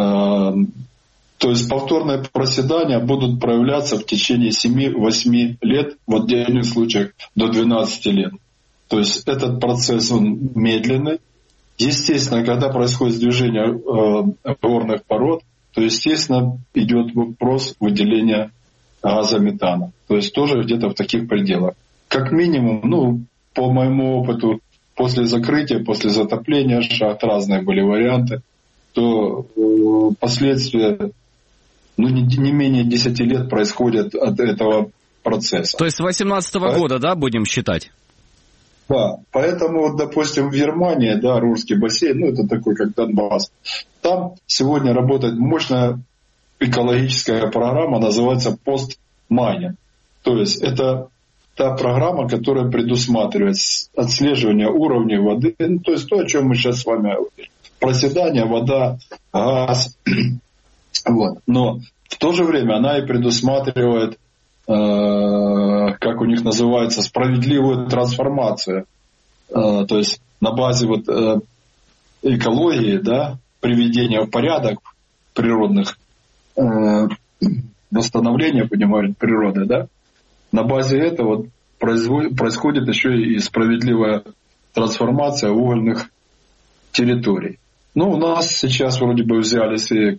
То есть повторные проседания будут проявляться в течение 7-8 лет, в отдельных случаях до 12 лет. То есть этот процесс, он медленный. Естественно, когда происходит движение горных пород, то, естественно, идет вопрос выделения газа метана. То есть тоже где-то в таких пределах. Как минимум, по моему опыту, после закрытия, после затопления шахт, разные были варианты, то последствия не менее 10 лет происходят от этого процесса. То есть с 2018 года, да, будем считать? Да, поэтому, допустим, в Германии, да, Рурский бассейн, это такой, как Донбасс, там сегодня работает мощная экологическая программа, называется постмайнинг. То есть это та программа, которая предусматривает отслеживание уровней воды, то есть то, о чем мы сейчас с вами говорим. Проседание, вода, газ. Вот. Но в то же время она и предусматривает, как у них называется, справедливую трансформацию. То есть на базе экологии, да, приведения в порядок природных, восстановления, понимаете, природы, да, на базе этого происходит еще и справедливая трансформация угольных территорий. У нас сейчас вроде бы взялись и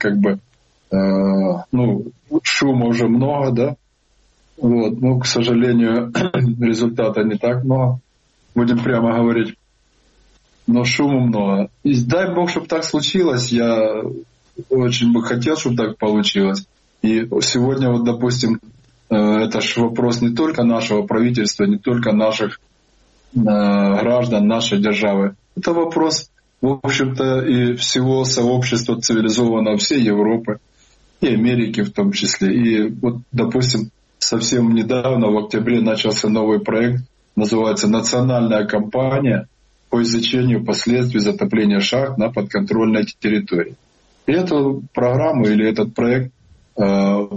шума уже много, да. Вот. Но, к сожалению, результата не так много. Будем прямо говорить. Но шума много. И дай Бог, чтобы так случилось. Я очень бы хотел, чтобы так получилось. И сегодня, допустим, это же вопрос не только нашего правительства, не только наших граждан, нашей державы. Это вопрос, в общем-то, и всего сообщества цивилизованного, всей Европы, и Америки в том числе. И допустим, совсем недавно, в октябре, начался новый проект, называется «Национальная кампания по изучению последствий затопления шахт на подконтрольной территории». И эту программу или этот проект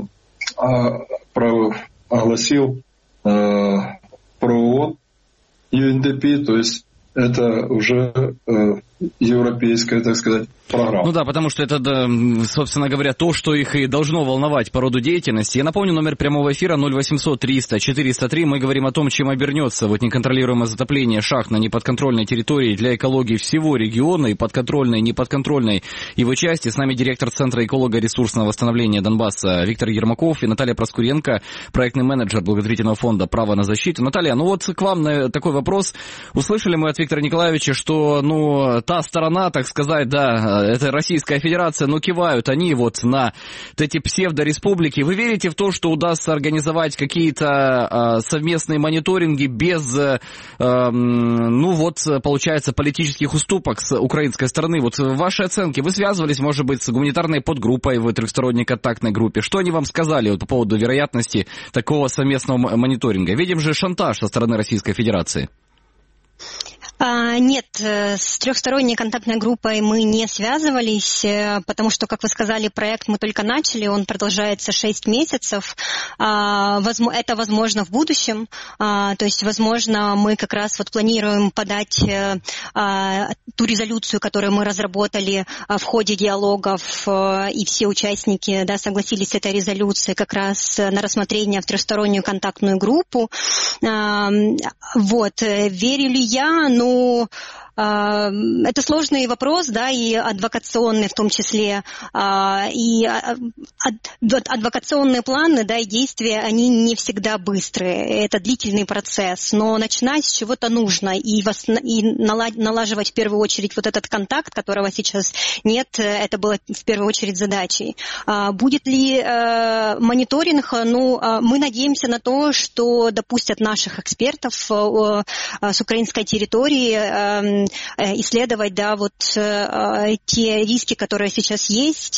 огласил ПРООН UNDP, то есть это уже европейская, так сказать, программа. Ну да, потому что это, собственно говоря, то, что их и должно волновать по роду деятельности. Я напомню, номер прямого эфира 0800 300 403. Мы говорим о том, чем обернется вот неконтролируемое затопление шахт на неподконтрольной территории для экологии всего региона, и подконтрольной, и неподконтрольной его части. С нами директор Центра эколого-ресурсного восстановления Донбасса Виктор Ермаков и Наталья Проскуренко, проектный менеджер благотворительного фонда «Право на защиту». Наталья, ну вот к вам такой вопрос. Услышали мы от Виктора Николаевича, что, та сторона, так сказать, да, это Российская Федерация, но кивают они вот на эти псевдореспублики. Вы верите в то, что удастся организовать какие-то совместные мониторинги без, получается, политических уступок с украинской стороны? Вот ваши оценки, вы связывались, может быть, с гуманитарной подгруппой в трехсторонней контактной группе. Что они вам сказали вот по поводу вероятности такого совместного мониторинга? Видим же шантаж со стороны Российской Федерации. Нет, с трехсторонней контактной группой мы не связывались, потому что, как вы сказали, проект мы только начали, он продолжается 6 месяцев. Это возможно в будущем, то есть, возможно, мы как раз вот планируем подать ту резолюцию, которую мы разработали в ходе диалогов, и все участники, согласились с этой резолюцией как раз на рассмотрение в трехстороннюю контактную группу. Вот, верю ли я? Это сложный вопрос, и адвокационный в том числе, и адвокационные планы, и действия, они не всегда быстрые, это длительный процесс, но начинать с чего-то нужно, и налаживать в первую очередь вот этот контакт, которого сейчас нет, это было в первую очередь задачей. Будет ли мониторинг? Мы надеемся на то, что допустят наших экспертов с украинской территории исследовать, те риски, которые сейчас есть.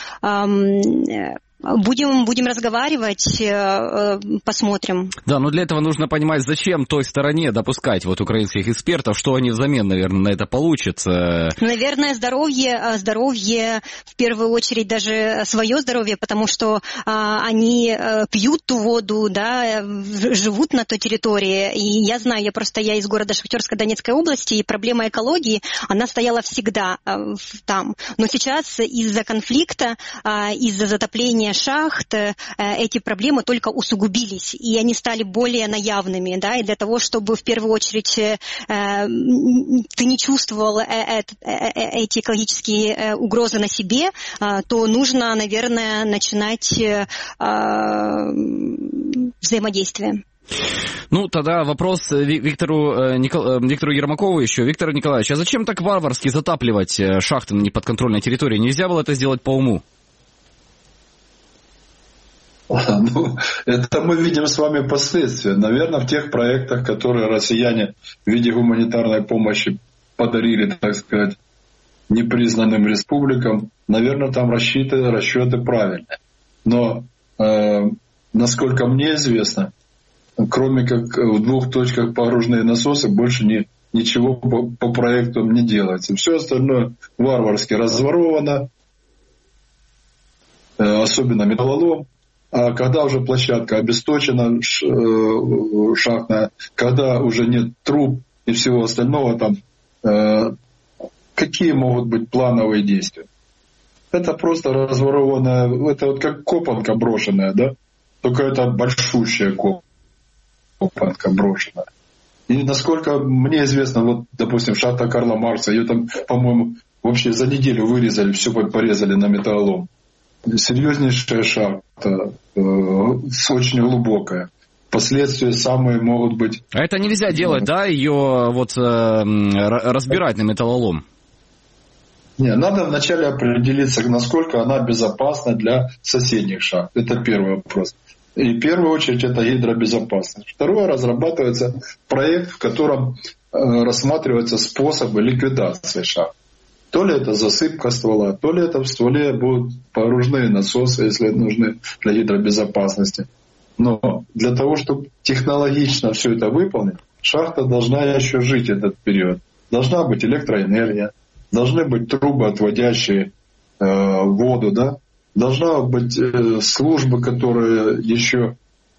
Будем разговаривать, посмотрим. Да, но для этого нужно понимать, зачем той стороне допускать украинских экспертов, что они взамен, наверное, на это получат. Наверное, здоровье, в первую очередь даже свое здоровье, потому что они пьют ту воду, живут на той территории. И я знаю, я из города Шахтерска Донецкой области, и проблема экологии, она стояла всегда там. Но сейчас из-за конфликта, из-за затопления шахт, эти проблемы только усугубились, и они стали более наявными, и для того, чтобы в первую очередь ты не чувствовал эти экологические угрозы на себе, то нужно, наверное, начинать взаимодействие. Тогда вопрос Виктору Ермакову еще. Виктор Николаевич, а зачем так варварски затапливать шахты на неподконтрольной территории? Нельзя было это сделать по уму? Это мы видим с вами последствия. Наверное, в тех проектах, которые россияне в виде гуманитарной помощи подарили, так сказать, непризнанным республикам, наверное, там расчеты правильные. Но, насколько мне известно, кроме как в 2 точках погружные насосы, больше ничего по проекту не делается. Все остальное варварски разворовано, особенно металлолом. А когда уже площадка обесточена, шахтная, когда уже нет труб и всего остального, там какие могут быть плановые действия? Это просто разворованная, это как копанка брошенная, Только это большущая копанка брошенная. И насколько мне известно, допустим, шахта Карла Маркса, ее там, по-моему, вообще за неделю вырезали, все порезали на металлолом. Серьезнейшая шахта, очень глубокая. Последствия самые могут быть... А это нельзя делать, ее разбирать на металлолом? Не, надо вначале определиться, насколько она безопасна для соседних шахт. Это первый вопрос. И в первую очередь это гидробезопасность. Второе, разрабатывается проект, в котором рассматриваются способы ликвидации шахт. То ли это засыпка ствола, то ли это в стволе будут погружные насосы, если нужны для гидробезопасности. Но для того, чтобы технологично все это выполнить, шахта должна еще жить этот период. Должна быть электроэнергия, должны быть трубы, отводящие воду, Должна быть службы, которые еще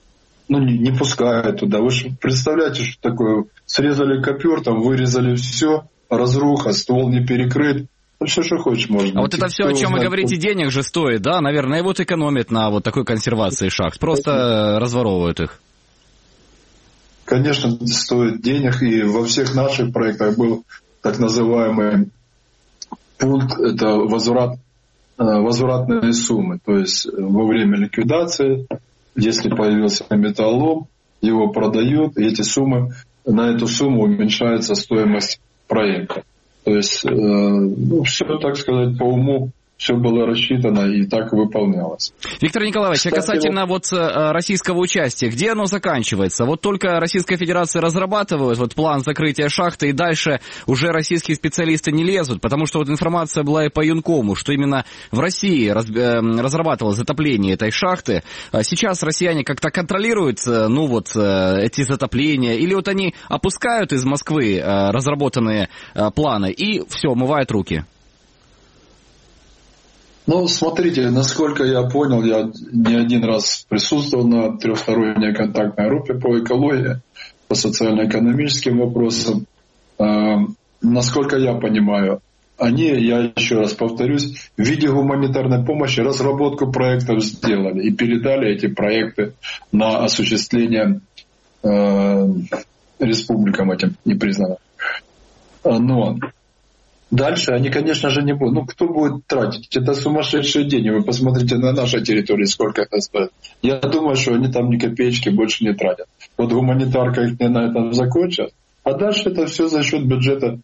не пускают туда. Вы же представляете, что такое? Срезали копер, там вырезали все, разруха, ствол не перекрыт. Все, что хочешь, можно. А вот это все, о чем вы говорите, денег же стоит, да? Наверное, и вот экономят на вот такой консервации шахт. Просто разворовывают их. Конечно, стоит денег. И во всех наших проектах был так называемый пункт, это возвратные суммы. То есть во время ликвидации, если появился металлолом, его продают, и на эту сумму уменьшается стоимость проекта. То есть, все, так сказать, по уму, все было рассчитано и так выполнялось. Виктор Николаевич, кстати, касательно российского участия, где оно заканчивается? Вот только Российская Федерация разрабатывает план закрытия шахты, и дальше уже российские специалисты не лезут, потому что информация была и по Юнкому, что именно в России разрабатывалось затопление этой шахты. Сейчас россияне как-то контролируют эти затопления, или они опускают из Москвы разработанные планы и все, умывают руки? Смотрите, насколько я понял, я не один раз присутствовал на трехсторонней контактной группе по экологии, по социально-экономическим вопросам. Насколько я понимаю, я еще раз повторюсь, в виде гуманитарной помощи разработку проектов сделали и передали эти проекты на осуществление республикам этим непризнанным. Но дальше они, конечно же, не будут. Кто будет тратить? Это сумасшедшие деньги. Вы посмотрите на нашей территории, сколько это стоит. Я думаю, что они там ни копеечки больше не тратят. Вот гуманитарка их не на этом закончат. А дальше это все за счет бюджета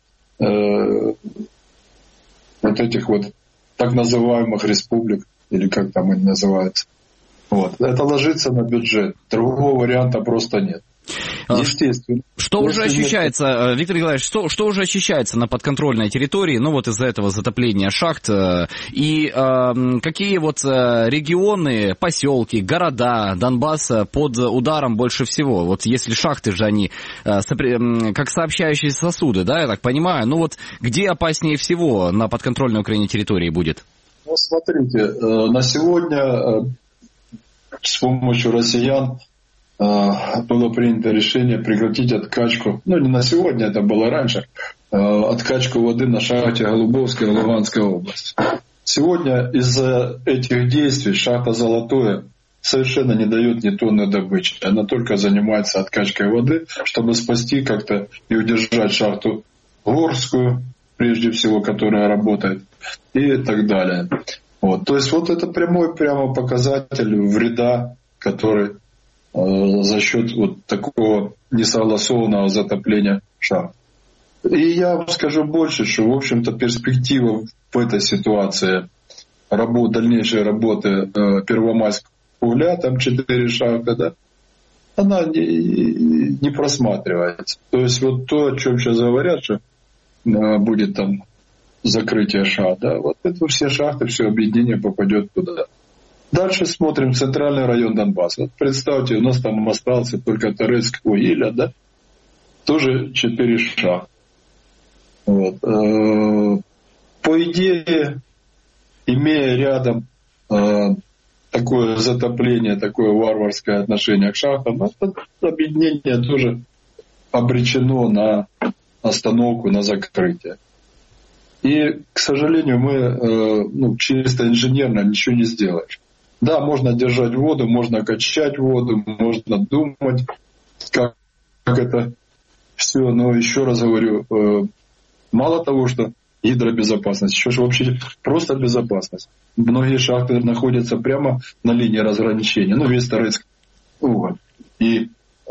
этих так называемых республик, или как там они называются. Это ложится на бюджет. Другого варианта просто нет. Естественно. Что уже ощущается, Виктор Николаевич, что уже ощущается на подконтрольной территории, из-за этого затопления шахт, и какие регионы, поселки, города Донбасса под ударом больше всего? Если шахты же они как сообщающиеся сосуды, да, я так понимаю, где опаснее всего на подконтрольной Украине территории будет? Смотрите, на сегодня с помощью россиян было принято решение прекратить откачку, не на сегодня, это было раньше, откачку воды на шахте Голубовской в Луганской области. Сегодня из-за этих действий шахта «Золотое» совершенно не дает ни тонны добычи. Она только занимается откачкой воды, чтобы спасти как-то и удержать шахту Горскую, прежде всего, которая работает, и так далее. То есть это прямой показатель вреда, который за счет такого несогласованного затопления шахт. И я вам скажу больше, что, в общем-то, перспектива в этой ситуации дальнейшей работы Первомайского угля, там 4 шахты, да, она не просматривается. То есть то, о чем сейчас говорят, что будет там закрытие шахт, да, это все шахты, все объединение попадет туда. Дальше смотрим центральный район Донбасса. Представьте, у нас там остался только Торецк, Уиля, да? Тоже 4 шахты. По идее, имея рядом такое затопление, такое варварское отношение к шахтам, это объединение тоже обречено на остановку, на закрытие. И, к сожалению, мы чисто инженерно ничего не сделаем. Да, можно держать воду, можно качать воду, можно думать, как это все. Но еще раз говорю, мало того, что гидробезопасность, еще же вообще просто безопасность. Многие шахты находятся прямо на линии разграничения, весь Торецк уголь. И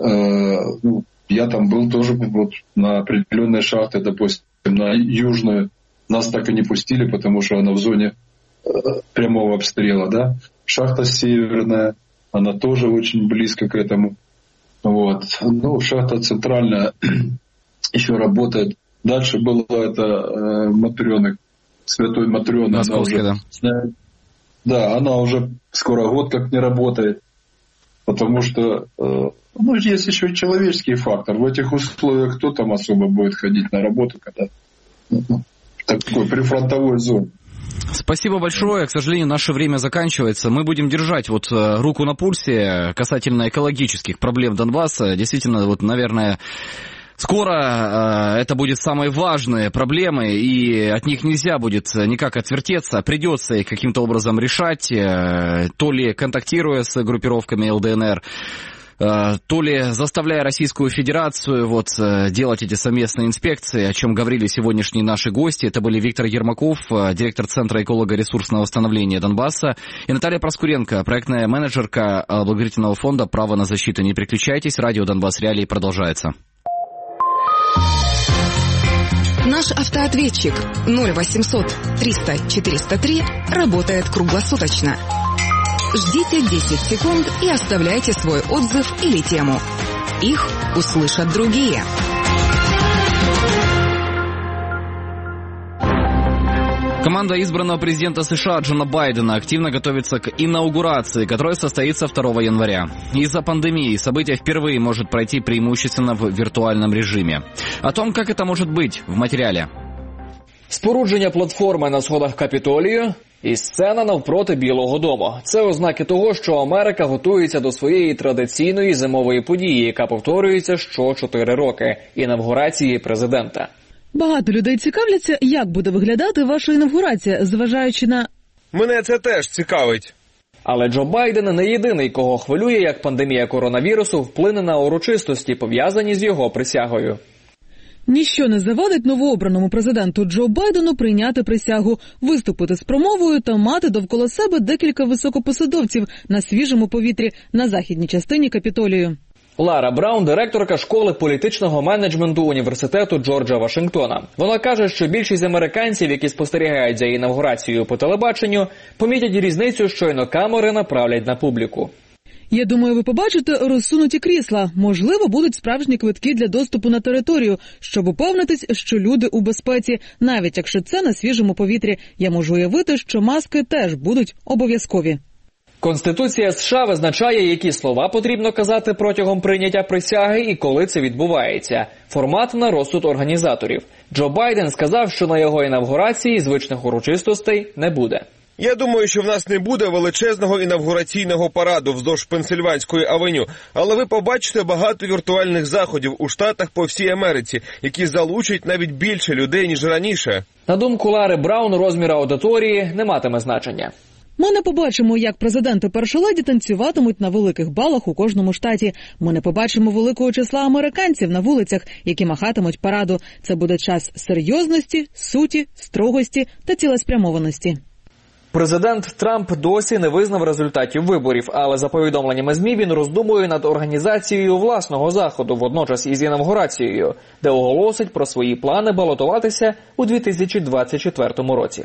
я там был тоже на определенной шахте, допустим, на южную. Нас так и не пустили, потому что она в зоне прямого обстрела, да. Шахта северная, она тоже очень близко к этому. Шахта центральная еще работает. Дальше была это Матрёна, Святой Матрёна. Московская, да, она уже скоро год как не работает. Потому что есть еще и человеческий фактор. В этих условиях кто там особо будет ходить на работу, когда в такой прифронтовой зоне. Спасибо большое. К сожалению, наше время заканчивается. Мы будем держать руку на пульсе касательно экологических проблем Донбасса. Действительно, наверное, скоро это будет самой важной проблемой, и от них нельзя будет никак отвертеться. Придется их каким-то образом решать, то ли контактируя с группировками ЛДНР, то ли заставляя Российскую Федерацию делать эти совместные инспекции, о чем говорили сегодняшние наши гости. Это были Виктор Ермаков, директор Центра эколого-ресурсного восстановления Донбасса, и Наталья Проскуренко, проектная менеджерка благотворительного фонда «Право на защиту». Не переключайтесь, радио «Донбасс Реалии» продолжается. Наш автоответчик 0800 300 403 работает круглосуточно. Ждите 10 секунд и оставляйте свой отзыв или тему. Их услышат другие. Команда избранного президента США Джона Байдена активно готовится к инаугурации, которая состоится 2 января. Из-за пандемии событие впервые может пройти преимущественно в виртуальном режиме. О том, как это может быть, в материале. Спорудження платформи на сходах Капітолію і сцена навпроти Білого дому. Це ознаки того, що Америка готується до своєї традиційної зимової події, яка повторюється що 4 роки – інавгурації президента. Багато людей цікавляться, як буде виглядати ваша інавгурація, зважаючи на... Мене це теж цікавить. Але Джо Байден не єдиний, кого хвилює, як пандемія коронавірусу вплине на урочистості, пов'язані з його присягою. Ніщо не завадить новообраному президенту Джо Байдену прийняти присягу, виступити з промовою та мати довкола себе декілька високопосадовців на свіжому повітрі на західній частині Капітолію. Лара Браун – директорка школи політичного менеджменту університету Джорджа Вашингтона. Вона каже, що більшість американців, які спостерігають за інавгурацією по телебаченню, помітять різницю, щойно камери направлять на публіку. Я думаю, ви побачите розсунуті крісла. Можливо, будуть справжні квитки для доступу на територію, щоб упевнитись, що люди у безпеці. Навіть якщо це на свіжому повітрі, я можу уявити, що маски теж будуть обов'язкові. Конституція США визначає, які слова потрібно казати протягом прийняття присяги і коли це відбувається. Формат на розсуд організаторів. Джо Байден сказав, що на його інавгурації звичних урочистостей не буде. Я думаю, що в нас не буде величезного інавгураційного параду вздовж Пенсильванської авеню, але ви побачите багато віртуальних заходів у Штатах по всій Америці, які залучать навіть більше людей, ніж раніше. На думку Лари Браун, розмір аудиторії не матиме значення. Ми не побачимо, як президенти першоледі танцюватимуть на великих балах у кожному штаті. Ми не побачимо великого числа американців на вулицях, які махатимуть параду. Це буде час серйозності, суті, строгості та цілеспрямованості. Президент Трамп досі не визнав результатів виборів, але за повідомленнями ЗМІ він роздумує над організацією власного заходу водночас із інавгурацією, де оголосить про свої плани балотуватися у 2024 році.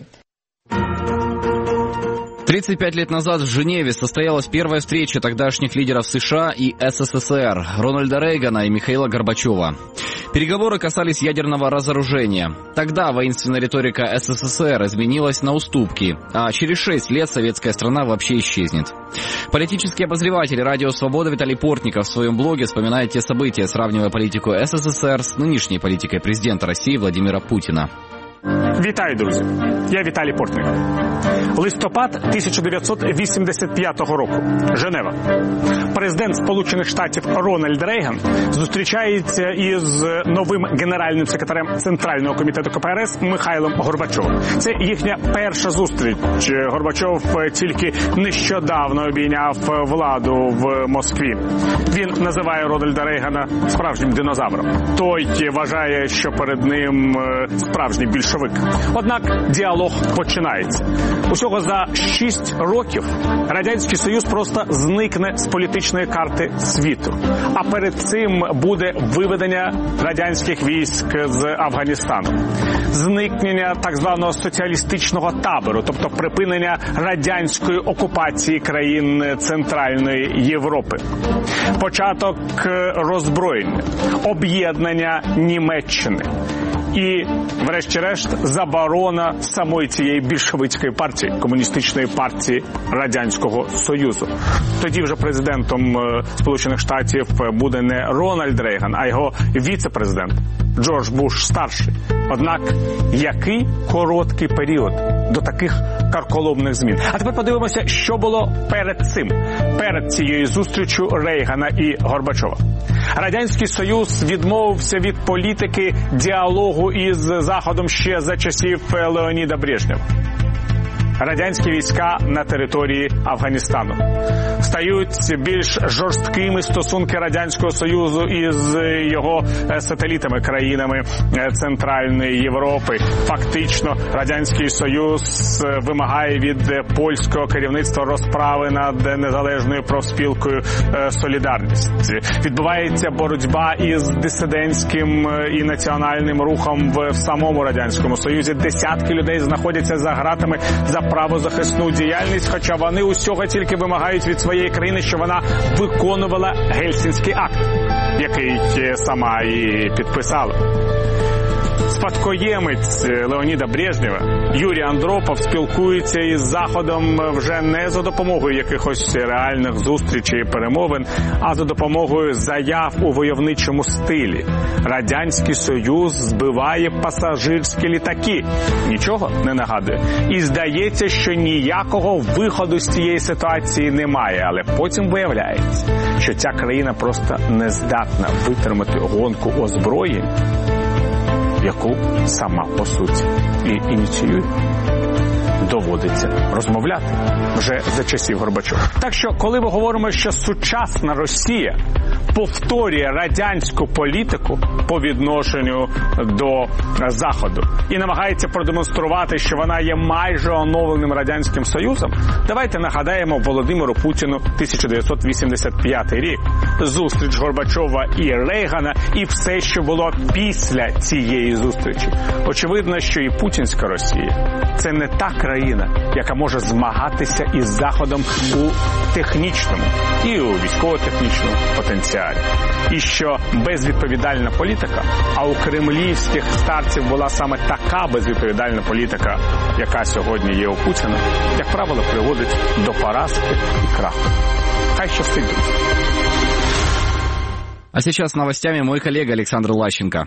35 лет назад в Женеве состоялась первая встреча тогдашних лидеров США и СССР Рональда Рейгана и Михаила Горбачева. Переговоры касались ядерного разоружения. Тогда воинственная риторика СССР изменилась на уступки, а через 6 лет советская страна вообще исчезнет. Политический обозреватель «Радио Свобода» Виталий Портников в своем блоге вспоминает те события, сравнивая политику СССР с нынешней политикой президента России Владимира Путина. Вітаю, друзі! Я Віталій Портников. Листопад 1985 року. Женева. Президент Сполучених Штатів Рональд Рейган зустрічається із новим генеральним секретарем Центрального комітету КПРС Михайлом Горбачовим. Це їхня перша зустріч. Горбачов тільки нещодавно обійняв владу в Москві. Він називає Рональда Рейгана справжнім динозавром. Той вважає, що перед ним справжній більшовик. Однак діалог починається. Усього за 6 років Радянський Союз просто зникне з політичної карти світу. А перед цим буде виведення радянських військ з Афганістану. Зникнення так званого соціалістичного табору, тобто припинення радянської окупації країн Центральної Європи. Початок роззброєння, об'єднання Німеччини. І, врешті-решт, заборона самої цієї більшовицької партії, комуністичної партії Радянського Союзу. Тоді вже президентом Сполучених Штатів буде не Рональд Рейган, а його віце-президент Джордж Буш-старший. Однак, який короткий період до таких карколомних змін. А тепер подивимося, що було перед цим, перед цією зустрічю Рейгана і Горбачова. Радянський Союз відмовився від політики діалогу із Заходом ще за часів Леоніда Брежнєва. Радянські війська на території Афганістану. Стають більш жорсткими стосунки Радянського Союзу із його сателітами, країнами Центральної Європи. Фактично, Радянський Союз вимагає від польського керівництва розправи над незалежною профспілкою «Солідарність». Відбувається боротьба із дисидентським і національним рухом в самому Радянському Союзі. Десятки людей знаходяться за ґратами за правозахисну діяльність, хоча вони усього тільки вимагають від своєї країни, що вона виконувала Гельсінський акт, який сама і підписала. Спадкоємець Леоніда Брежнєва Юрій Андропов спілкується із Заходом вже не за допомогою якихось реальних зустрічей і перемовин, а за допомогою заяв у войовничому стилі. Радянський Союз збиває пасажирські літаки. Нічого не нагадує. І здається, що ніякого виходу з цієї ситуації немає. Але потім виявляється, що ця країна просто не здатна витримати гонку озброєнь, яку сама, по суті, і ініціює. Доводиться розмовляти вже за часів Горбачова. Так що, коли ми говоримо, що сучасна Росія повторює радянську політику по відношенню до Заходу і намагається продемонструвати, що вона є майже оновленим Радянським Союзом, давайте нагадаємо Володимиру Путіну 1985 рік, зустріч Горбачова і Рейгана і все, що було після цієї зустрічі. Очевидно, що і путінська Росія – це не та країна, яка може змагатися із Заходом у технічному і у військово-технічному потенціалі. І що безвідповідальна політика, а у кремлівських старців була саме така безвідповідальна політика, яка сьогодні є у Путіна, як правило, приводить до поразки і краху. Хай щастить, друзі. А сейчас с новостями мой коллега Александр Лащенко.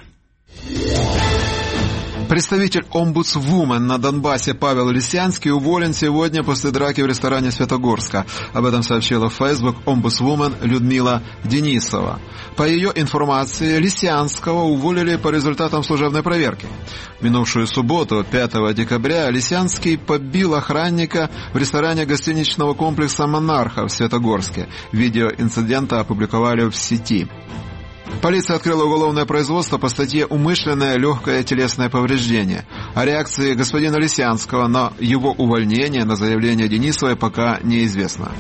Представитель омбудсвумен на Донбассе Павел Лисянский уволен сегодня после драки в ресторане Светогорска. Об этом сообщила в Facebook омбудсвумен Людмила Денисова. По ее информации, Лисянского уволили по результатам служебной проверки. В минувшую субботу, 5 декабря, Лисянский побил охранника в ресторане гостиничного комплекса «Монарха» в Светогорске. Видео инцидента опубликовали в сети. Полиция открыла уголовное производство по статье «Умышленное легкое телесное повреждение». О реакции господина Лисянского на его увольнение на заявление Денисовой пока неизвестно.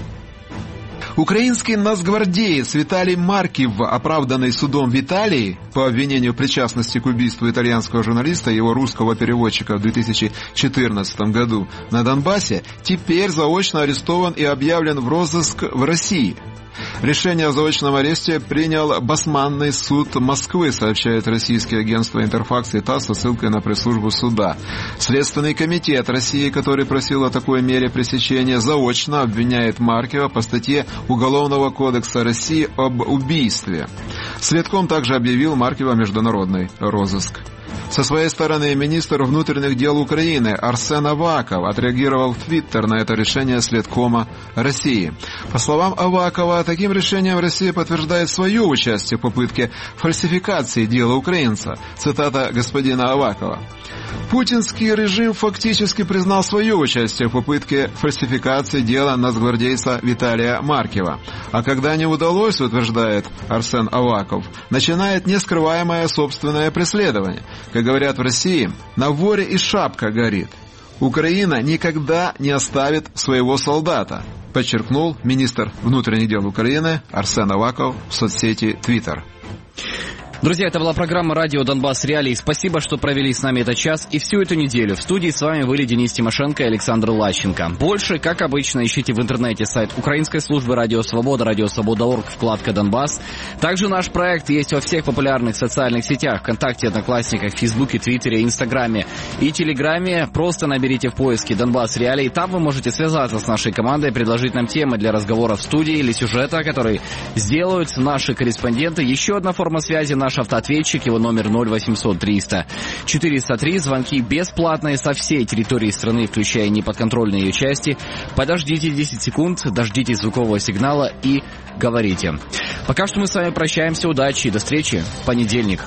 Украинский нацгвардеец Виталий Маркив, оправданный судом в Италии по обвинению в причастности к убийству итальянского журналиста и его русского переводчика в 2014 году на Донбассе, теперь заочно арестован и объявлен в розыск в России. Решение о заочном аресте принял Басманный суд Москвы, сообщает российское агентство «Интерфакс» и ТАСС со ссылкой на пресс-службу суда. Следственный комитет России, который просил о такой мере пресечения, заочно обвиняет Маркива по статье Уголовного кодекса России об убийстве. Следком также объявил Маркива международный розыск. Со своей стороны министр внутренних дел Украины Арсен Аваков отреагировал в Твиттер на это решение Следкома России. По словам Авакова, таким решением Россия подтверждает свое участие в попытке фальсификации дела украинца. Цитата господина Авакова. Путинский режим фактически признал свое участие в попытке фальсификации дела нацгвардейца Виталия Маркива. А когда не удалось, утверждает Арсен Аваков, начинает нескрываемое собственное преследование. Как говорят в России, на воре и шапка горит. Украина никогда не оставит своего солдата, подчеркнул министр внутренних дел Украины Арсен Аваков в соцсети Twitter. Друзья, это была программа «Радио Донбасс Реалии». Спасибо, что провели с нами этот час и всю эту неделю. В студии с вами были Денис Тимошенко и Александр Лащенко. Больше, как обычно, ищите в интернете сайт Украинской службы «Радио Свобода», радиосвобода.орг, вкладка «Донбасс». Также наш проект есть во всех популярных социальных сетях: ВКонтакте, Одноклассниках, Фейсбуке, Твиттере, Инстаграме и Телеграме. Просто наберите в поиске «Донбасс Реалии». Там вы можете связаться с нашей командой, предложить нам темы для разговора в студии или сюжета, которые сделают наши корреспонденты. Еще одна форма связи — наш автоответчик, его номер 0800 300 403. Звонки бесплатные со всей территории страны, включая неподконтрольные ее части. Подождите 10 секунд, дождитесь звукового сигнала и говорите. Пока что мы с вами прощаемся. Удачи и до встречи в понедельник.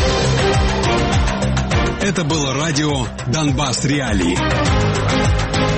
Это было радио «Донбасс Реалии».